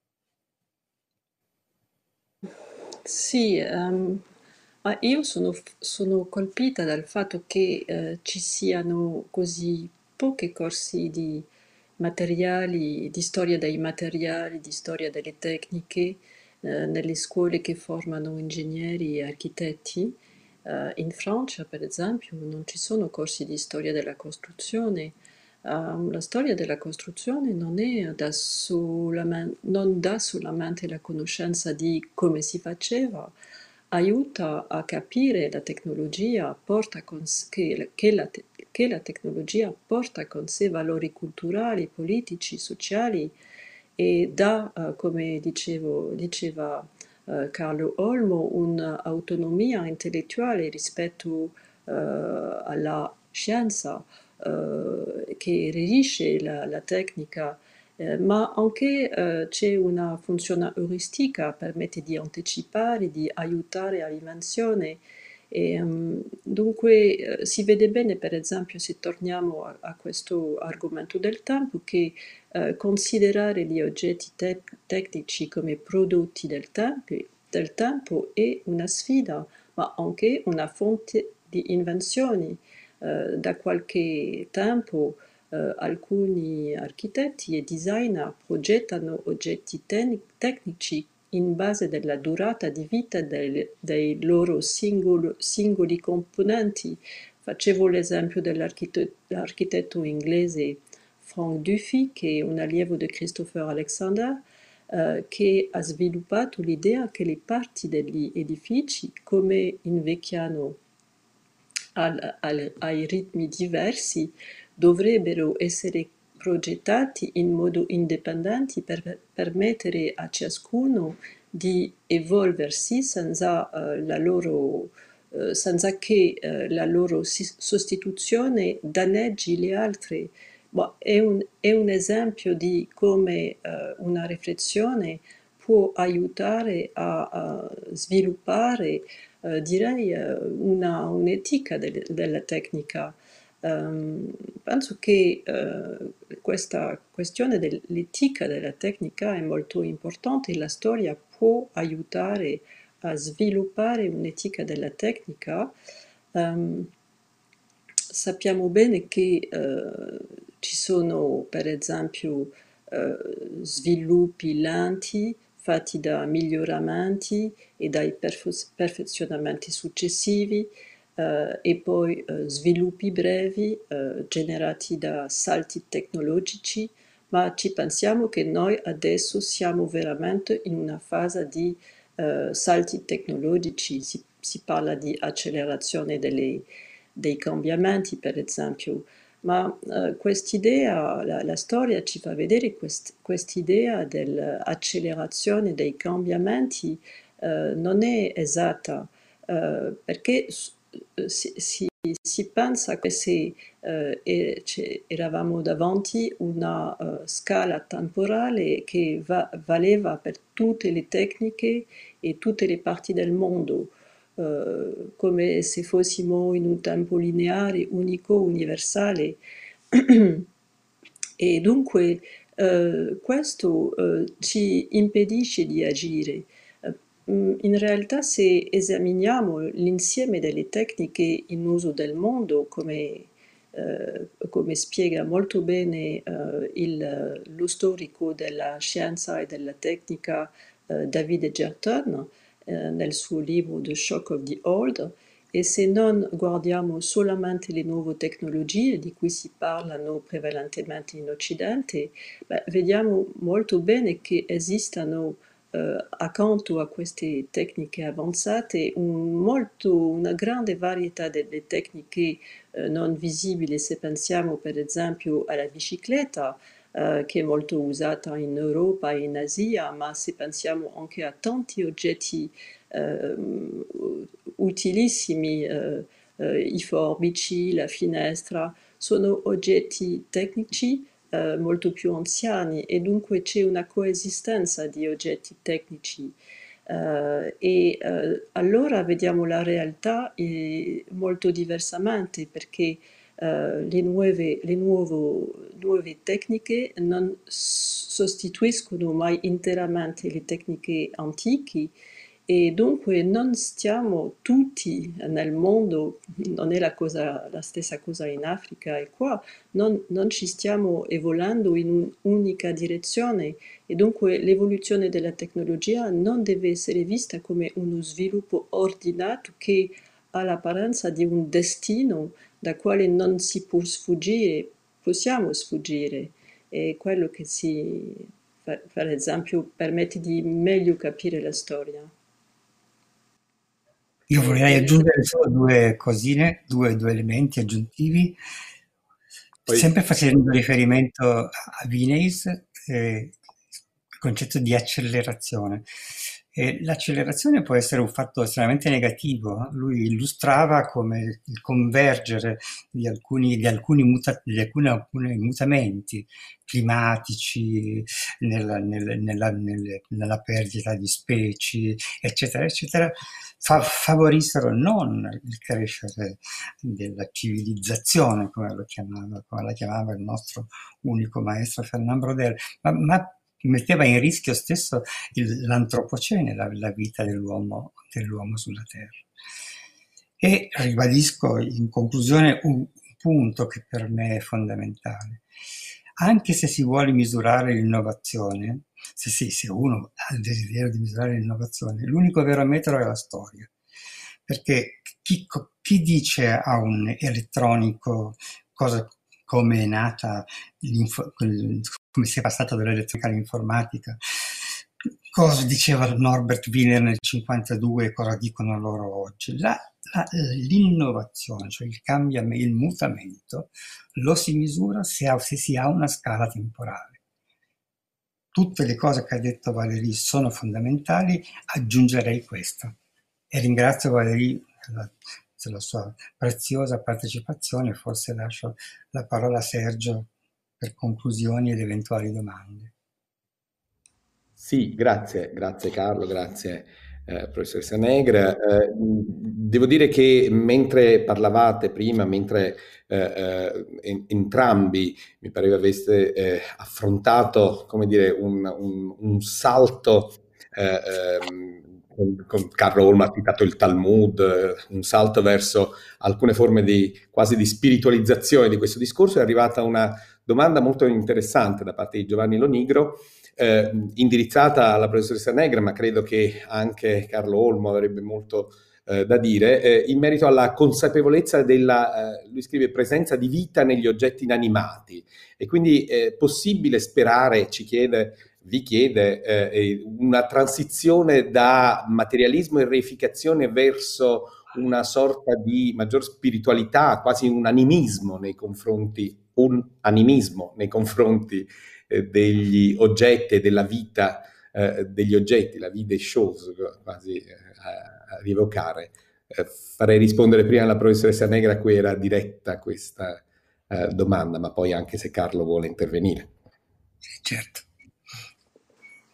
Sì, ehm, ma io sono, sono colpita dal fatto che eh, ci siano così pochi corsi di materiali, di storia dei materiali, di storia delle tecniche eh, nelle scuole che formano ingegneri e architetti. Eh, in Francia, per esempio, non ci sono corsi di storia della costruzione. Uh, la storia della costruzione non, è da solamen- non dà solamente la conoscenza di come si faceva, aiuta a capire la tecnologia, porta con s- che, che la te- che la tecnologia porta con sé valori culturali, politici, sociali e dà, eh, come dicevo, diceva eh, Carlo Olmo, un'autonomia intellettuale rispetto eh, alla scienza eh, che riesce la, la tecnica, eh, ma anche eh, c'è una funzione euristica, permette di anticipare, di aiutare all'invenzione. E, um, dunque eh, si vede bene, per esempio, se torniamo a, a questo argomento del tempo, che eh, considerare gli oggetti te- tecnici come prodotti del tempo, del tempo è una sfida, ma anche una fonte di invenzioni. Eh, da qualche tempo eh, alcuni architetti e designer progettano oggetti ten- tecnici in base della durata di vita del- dei loro singolo- singoli componenti. Facevo l'esempio dell'architetto inglese Frank Duffy, che è un allievo di Christopher Alexander, eh, che ha sviluppato l'idea che le parti degli edifici, come invecchiano al- al- ai ritmi diversi, dovrebbero essere progettati in modo indipendente per permettere a ciascuno di evolversi senza, eh, la loro, eh, senza che eh, la loro si- sostituzione danneggi le altre. Boh, è un, è un esempio di come eh, una riflessione può aiutare a, a sviluppare, eh, direi, eh, una, un'etica del- della tecnica. Ehm, penso che eh, questa questione dell'etica della tecnica è molto importante. La storia può aiutare a sviluppare un'etica della tecnica. Ehm, Sappiamo bene che eh, ci sono, per esempio, eh, sviluppi lenti fatti da miglioramenti e dai perfe- perfezionamenti successivi, eh, e poi eh, sviluppi brevi eh, generati da salti tecnologici, ma ci pensiamo che noi adesso siamo veramente in una fase di eh, salti tecnologici, si, si parla di accelerazione delle, dei cambiamenti, per esempio, ma eh, quest'idea, la, la storia ci fa vedere quest, quest'idea dell'accelerazione dei cambiamenti eh, non è esatta, eh, perché s- si, si- si pensa che se eh, e- ce- eravamo davanti a una eh, scala temporale che va- valeva per tutte le tecniche e tutte le parti del mondo. eh, come se fossimo in un tempo lineare, unico, universale. E dunque eh, questo eh, ci impedisce di agire. Eh, mm, In realtà, se esaminiamo l'insieme delle tecniche in uso del mondo, come, eh, come spiega molto bene eh, il- lo storico della scienza e della tecnica eh, David Egerton eh, nel suo libro The Shock of the Old, e se non guardiamo solamente le nuove tecnologie di cui si parlano prevalentemente in Occidente, beh, vediamo molto bene che esistano eh, accanto a queste tecniche avanzate un molto, una grande varietà delle tecniche eh, non visibili. Se pensiamo per esempio alla bicicletta, eh, che è molto usata in Europa e in Asia, ma se pensiamo anche a tanti oggetti eh, utilissimi, eh, eh, i forbici, la finestra, sono oggetti tecnici eh, molto più anziani, e dunque c'è una coesistenza di oggetti tecnici. Eh, e eh, allora vediamo la realtà eh, molto diversamente, perché eh, le nuove, le nuovo- nuove tecniche non sostituiscono mai interamente le tecniche antiche, e dunque non stiamo tutti nel mondo, non è la cosa- la stessa cosa in Africa e qua, non, non ci stiamo evolvendo in un'unica direzione, e dunque l'evoluzione della tecnologia non deve essere vista come uno sviluppo ordinato che ha l'apparenza di un destino da quale non si può sfuggire, possiamo sfuggire. È quello che si, per per esempio, permette di meglio capire la storia. Io E vorrei questo. aggiungere solo due cosine, due, due elementi aggiuntivi, Poi, sempre facendo riferimento a Vineis, eh, il concetto di accelerazione. E l'accelerazione può essere un fatto estremamente negativo. Lui illustrava come il convergere di alcuni, di alcuni, muta- di alcuni- alcuni mutamenti climatici, nella, nel- nella, nelle- nella perdita di specie, eccetera, eccetera, fa- favorissero non il crescere della civilizzazione, come lo chiamava, come la chiamava il nostro unico maestro Fernand Braudel, ma, ma metteva in rischio stesso il- l'antropocene, la, la vita dell'uomo, dell'uomo sulla Terra. E ribadisco in conclusione un, un punto che per me è fondamentale. Anche se si vuole misurare l'innovazione, se, se, se uno ha il desiderio di misurare l'innovazione, l'unico vero metro è la storia. Perché chi, chi dice a un elettronico cosa, come è nata, come si è passato dall'elettronica all'informatica, cosa diceva Norbert Wiener nel cinquantadue e cosa dicono loro oggi. La, la, l'innovazione, cioè il cambiamento, il mutamento, lo si misura se, ha, se si ha una scala temporale. Tutte le cose che ha detto Valérie sono fondamentali, aggiungerei questo. E ringrazio Valérie per la, per la sua preziosa partecipazione, forse lascio la parola a Sergio per conclusioni ed eventuali domande. sì, grazie, grazie Carlo, grazie eh, professoressa Negra. Eh, devo dire che mentre parlavate prima, mentre eh, eh, en- entrambi mi pareva aveste eh, affrontato, come dire, un, un- un salto, eh, ehm, con, con Carlo Olmo ha citato il Talmud, eh, un salto verso alcune forme di quasi di spiritualizzazione di questo discorso, è arrivata una domanda molto interessante da parte di Giovanni Lonigro, eh, indirizzata alla professoressa Negra, ma credo che anche Carlo Olmo avrebbe molto eh, da dire, eh, in merito alla consapevolezza della, eh, lui scrive, presenza di vita negli oggetti inanimati. E quindi è possibile sperare, ci chiede, vi chiede, eh, una transizione da materialismo e reificazione verso una sorta di maggior spiritualità, quasi un animismo nei confronti, un animismo nei confronti eh, degli oggetti e della vita eh, degli oggetti, la vie des choses, quasi eh, a, a rievocare. Eh, farei rispondere prima alla professoressa Negra a cui era diretta questa eh, domanda, ma poi anche se Carlo vuole intervenire. Certo.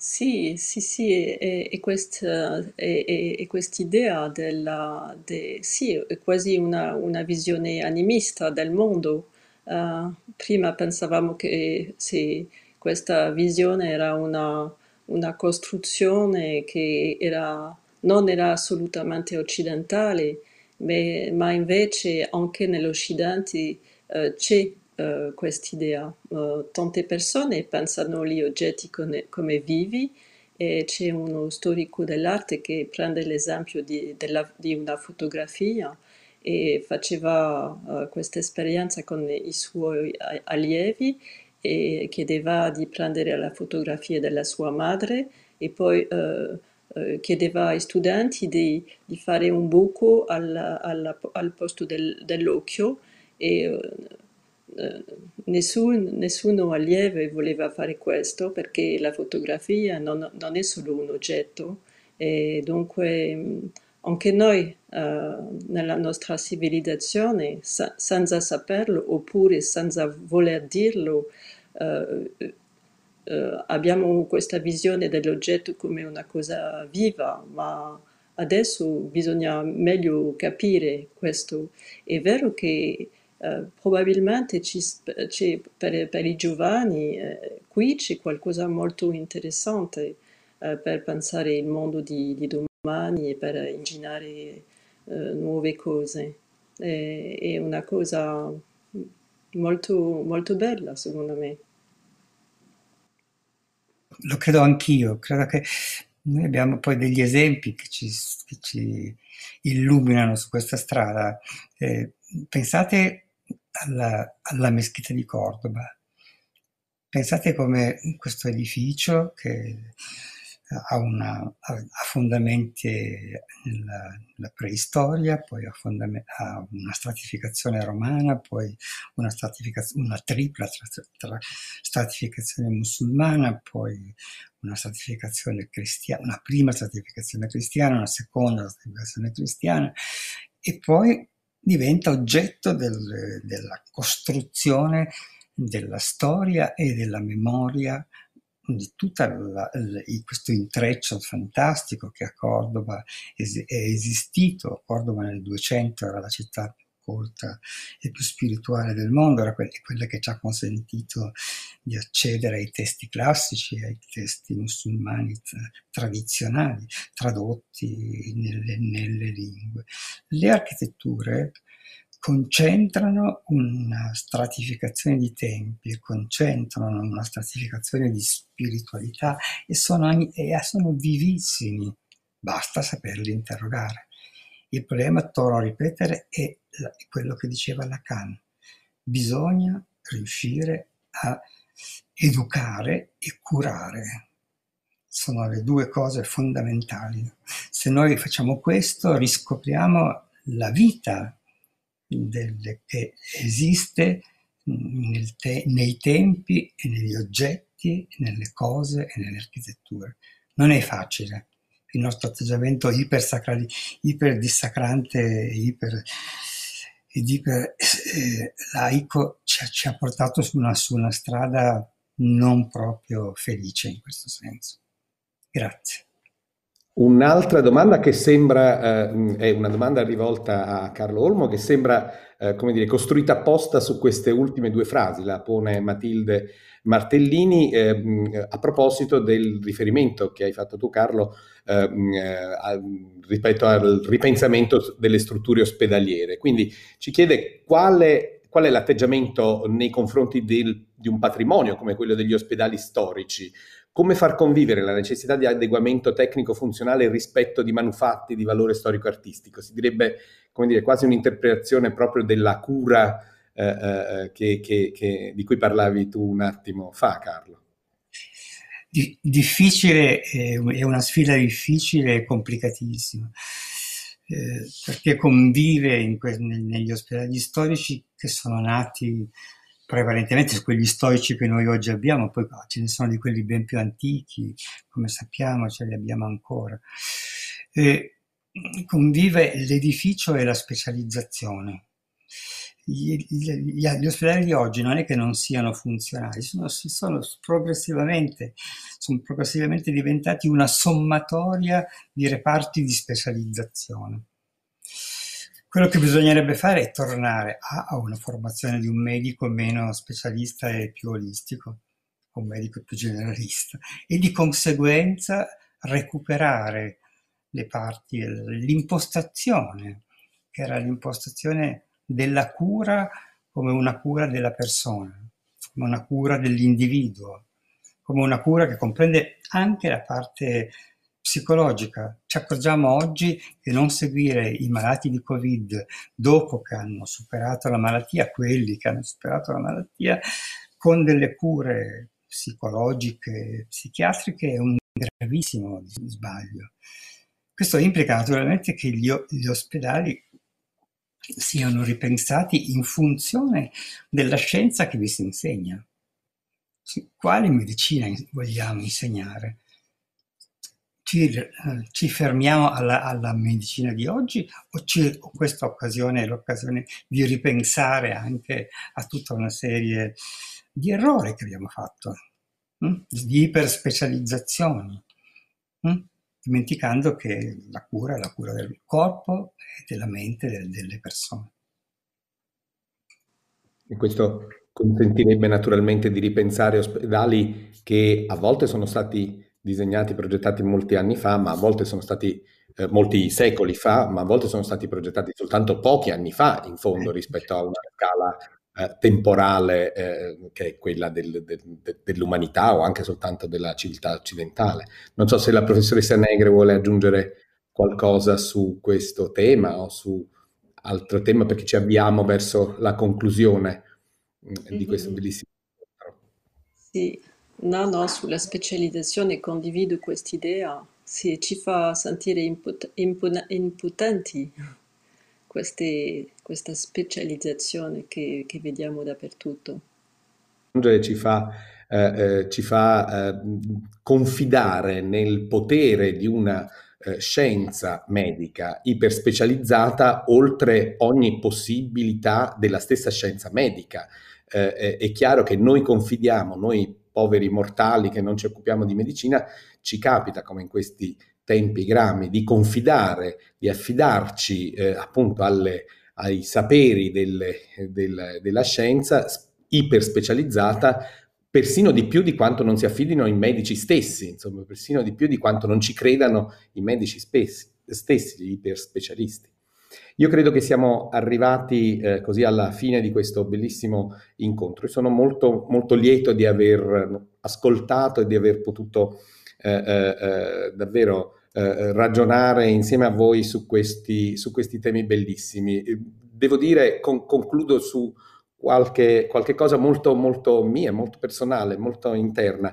Sì, sì, sì, e, e questa, e, e- e quest'idea della, de- sì, è quasi una, una visione animista del mondo. Eh, prima pensavamo che sì, questa visione era una, una costruzione che era, non era assolutamente occidentale, me- ma invece anche nell'Occidente eh, c'è eh, quest'idea. Eh, tante persone pensano gli oggetti come, come vivi e c'è uno storico dell'arte che prende l'esempio di, della- di una fotografia e faceva eh, questa esperienza con i suoi a- allievi e chiedeva di prendere la fotografia della sua madre e poi eh, eh, chiedeva ai studenti di, di fare un buco al, alla- al posto del- dell'occhio e eh, eh, nessun, nessuno allievo voleva fare questo perché la fotografia non, non è solo un oggetto e dunque mh, anche noi eh, nella nostra civilizzazione sa- senza saperlo oppure senza voler dirlo eh, eh, abbiamo questa visione dell'oggetto come una cosa viva, ma adesso bisogna meglio capire questo. È vero che eh, probabilmente ci sp- c'è per, per i giovani eh, qui c'è qualcosa molto interessante eh, per pensare il mondo di, di domani e per immaginare eh, nuove cose. È, è una cosa molto, molto bella, secondo me. Lo credo anch'io, credo che noi abbiamo poi degli esempi che ci, che ci illuminano su questa strada. Eh, pensate alla, alla Meschita di Cordoba. Pensate come questo edificio che ha, una, ha, ha fondamenti nella, nella preistoria, poi ha, fondame- ha una stratificazione romana, poi una, stratificazione, una tripla tra- tra- stratificazione musulmana, poi una stratificazione cristiana, una prima stratificazione cristiana, una seconda stratificazione cristiana, e poi diventa oggetto del- della costruzione della storia e della memoria di tutto questo intreccio fantastico che a Cordova es- è esistito. Cordova nel duecento era la città più colta e più spirituale del mondo, era que- quella che ci ha consentito di accedere ai testi classici, ai testi musulmani tra- tradizionali, tradotti nelle, nelle lingue. Le architetture concentrano una stratificazione di tempi, concentrano una stratificazione di spiritualità e sono, e sono vivissimi, basta saperli interrogare. Il problema, torno a ripetere, è quello che diceva Lacan. Bisogna riuscire a educare e curare. Sono le due cose fondamentali. Se noi facciamo questo, riscopriamo la vita del, che esiste nel te, nei tempi e negli oggetti, nelle cose e nelle architetture. Non è facile. Il nostro atteggiamento ipersacrali, iperdissacrante, iper, ed iper eh, laico ci, ci ha portato su una, su una strada non proprio felice in questo senso. Grazie. Un'altra domanda che sembra, eh, è una domanda rivolta a Carlo Olmo, che sembra, eh, come dire, costruita apposta su queste ultime due frasi, la pone Matilde Martellini, eh, a proposito del riferimento che hai fatto tu, Carlo, eh, a, rispetto al ripensamento delle strutture ospedaliere. Quindi ci chiede quale, qual è l'atteggiamento nei confronti del, di un patrimonio come quello degli ospedali storici. Come far convivere la necessità di adeguamento tecnico-funzionale e il rispetto di manufatti di valore storico-artistico? Si direbbe, come dire, quasi un'interpretazione proprio della cura eh, eh, che, che, che, di cui parlavi tu un attimo fa, Carlo. Di- difficile, è una sfida difficile e complicatissima, eh, perché convive in que- negli ospedali storici che sono nati prevalentemente quelli storici che noi oggi abbiamo, poi ce ne sono di quelli ben più antichi, come sappiamo, ce li abbiamo ancora. Eh, convive l'edificio e la specializzazione. gli, gli- gli ospedali di oggi non è che non siano funzionali, sono, si sono progressivamente, sono progressivamente diventati una sommatoria di reparti di specializzazione. Quello che bisognerebbe fare è tornare a, a una formazione di un medico meno specialista e più olistico, un medico più generalista, e di conseguenza recuperare le parti, l'impostazione, che era l'impostazione della cura come una cura della persona, come una cura dell'individuo, come una cura che comprende anche la parte psicologica. Ci accorgiamo oggi che non seguire i malati di Covid dopo che hanno superato la malattia, quelli che hanno superato la malattia, con delle cure psicologiche, psichiatriche, è un gravissimo sbaglio. Questo implica naturalmente che gli, gli ospedali siano ripensati in funzione della scienza che vi si insegna. Quale medicina vogliamo insegnare? Ci, eh, ci fermiamo alla, alla medicina di oggi o, ci, o questa occasione è l'occasione di ripensare anche a tutta una serie di errori che abbiamo fatto, hm? Di iperspecializzazioni, hm? Dimenticando che la cura è la cura del corpo e della mente delle, delle persone. E questo consentirebbe naturalmente di ripensare ospedali che a volte sono stati disegnati, progettati molti anni fa, ma a volte sono stati eh, molti secoli fa, ma a volte sono stati progettati soltanto pochi anni fa, in fondo, rispetto a una scala eh, temporale eh, che è quella del, del, de, dell'umanità o anche soltanto della civiltà occidentale. Non so se la professoressa Negre vuole aggiungere qualcosa su questo tema o su altro tema, perché ci avviamo verso la conclusione mh, di questo Mhm. bellissimo incontro. Sì, no, no, sulla specializzazione condivido quest'idea. Sì, ci fa sentire impot- impona- impotenti queste- questa specializzazione che, che vediamo dappertutto. Ci fa, eh, eh, ci fa eh, confidare nel potere di una eh, scienza medica iperspecializzata oltre ogni possibilità della stessa scienza medica. Eh, è, è chiaro che noi confidiamo, noi poveri mortali che non ci occupiamo di medicina, ci capita, come in questi tempi grami, di confidare, di affidarci eh, appunto alle, ai saperi delle, del, della scienza iperspecializzata, persino di più di quanto non si affidino i medici stessi, insomma, persino di più di quanto non ci credano i medici spessi, stessi, gli iperspecialisti. Io credo che siamo arrivati eh, così alla fine di questo bellissimo incontro e sono molto, molto lieto di aver ascoltato e di aver potuto eh, eh, davvero eh, ragionare insieme a voi su questi, su questi temi bellissimi. Devo dire, con, concludo su qualche, qualche cosa molto, molto mia, molto personale, molto interna.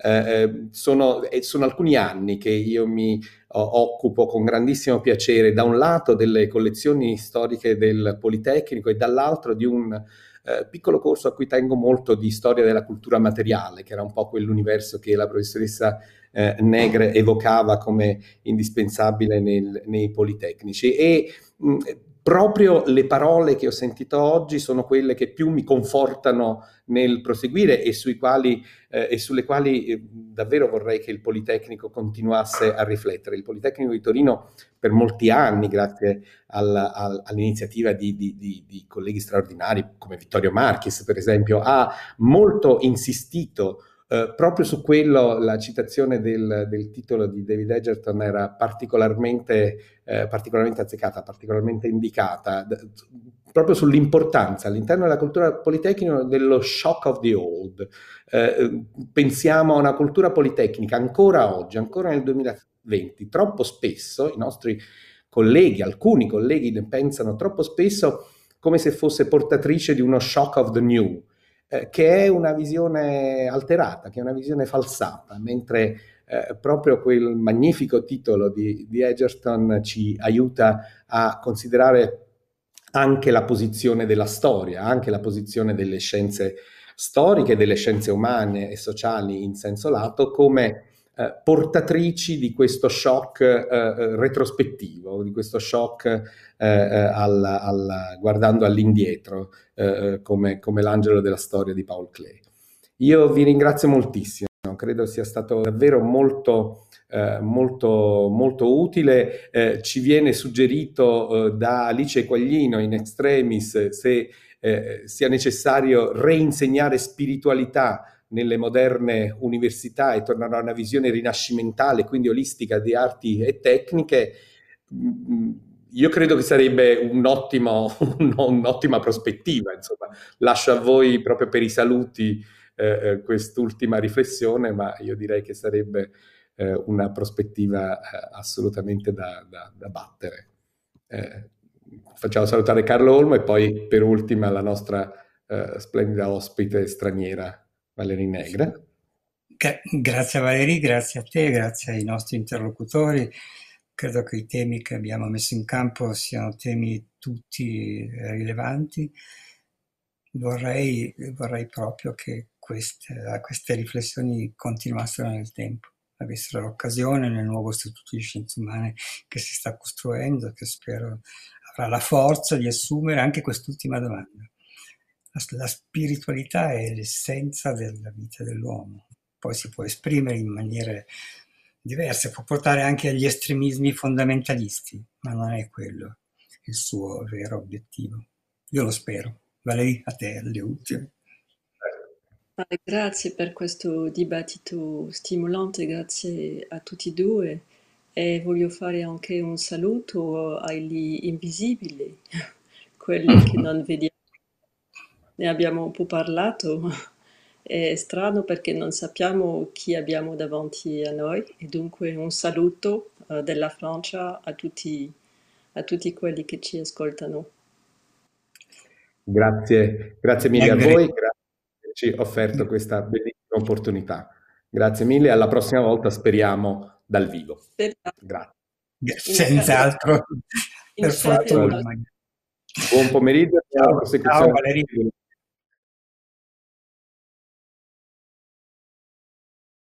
Eh, sono, sono alcuni anni che io mi occupo con grandissimo piacere da un lato delle collezioni storiche del Politecnico e dall'altro di un eh, piccolo corso a cui tengo molto di storia della cultura materiale, che era un po' quell'universo che la professoressa eh, Negre evocava come indispensabile nel, nei Politecnici. E mh, proprio le parole che ho sentito oggi sono quelle che più mi confortano nel proseguire e sui quali eh, e sulle quali eh, davvero vorrei che il Politecnico continuasse a riflettere. Il Politecnico di Torino per molti anni, grazie al, al, all'iniziativa di, di, di, di colleghi straordinari come Vittorio Marchis, per esempio, ha molto insistito Uh, proprio su quello. La citazione del, del titolo di David Edgerton era particolarmente, eh, particolarmente azzeccata, particolarmente indicata, d- proprio sull'importanza all'interno della cultura politecnica dello shock of the old. Eh, pensiamo a una cultura politecnica ancora oggi, ancora nel duemilaventi, troppo spesso i nostri colleghi, alcuni colleghi ne pensano troppo spesso come se fosse portatrice di uno shock of the new, eh, che è una visione alterata, che è una visione falsata, mentre eh, proprio quel magnifico titolo di, di Egerton ci aiuta a considerare anche la posizione della storia, anche la posizione delle scienze storiche, delle scienze umane e sociali in senso lato, come eh, portatrici di questo shock eh, retrospettivo, di questo shock eh, alla, alla, guardando all'indietro, eh, come, come l'angelo della storia di Paul Klee. Io vi ringrazio moltissimo, credo sia stato davvero molto, eh, molto, molto utile. Eh, ci viene suggerito eh, da Alice Quaglino in extremis se eh, sia necessario reinsegnare spiritualità nelle moderne università e tornare a una visione rinascimentale, quindi olistica di arti e tecniche. Io credo che sarebbe un ottimo, un'ottima prospettiva, insomma. Lascio a voi proprio per i saluti eh, quest'ultima riflessione, ma io direi che sarebbe eh, una prospettiva eh, assolutamente da, da, da battere. Eh, facciamo salutare Carlo Olmo e poi per ultima la nostra eh, splendida ospite straniera, Valerie Negre. Grazie a Valerie, grazie a te, grazie ai nostri interlocutori. Credo che i temi che abbiamo messo in campo siano temi tutti rilevanti. Vorrei, vorrei proprio che queste, queste riflessioni continuassero nel tempo, avessero l'occasione nel nuovo Istituto di Scienze Umane che si sta costruendo, che spero avrà la forza di assumere anche quest'ultima domanda. La, la spiritualità è l'essenza della vita dell'uomo, poi si può esprimere in maniere diverse, può portare anche agli estremismi fondamentalisti, ma non è quello il suo vero obiettivo. Io lo spero. Valerie, a te le ultime. Grazie per questo dibattito stimolante, grazie a tutti e due, e voglio fare anche un saluto agli invisibili, quelli che non vediamo. Ne abbiamo un po' parlato, è strano perché non sappiamo chi abbiamo davanti a noi, e dunque un saluto uh, della Francia a tutti, a tutti quelli che ci ascoltano. Grazie, grazie mille a voi, grazie per averci offerto questa bellissima opportunità. Grazie mille, alla prossima volta speriamo dal vivo. Grazie. Senz'altro, per fortuna. Buon pomeriggio. Ciao, ciao Valerie.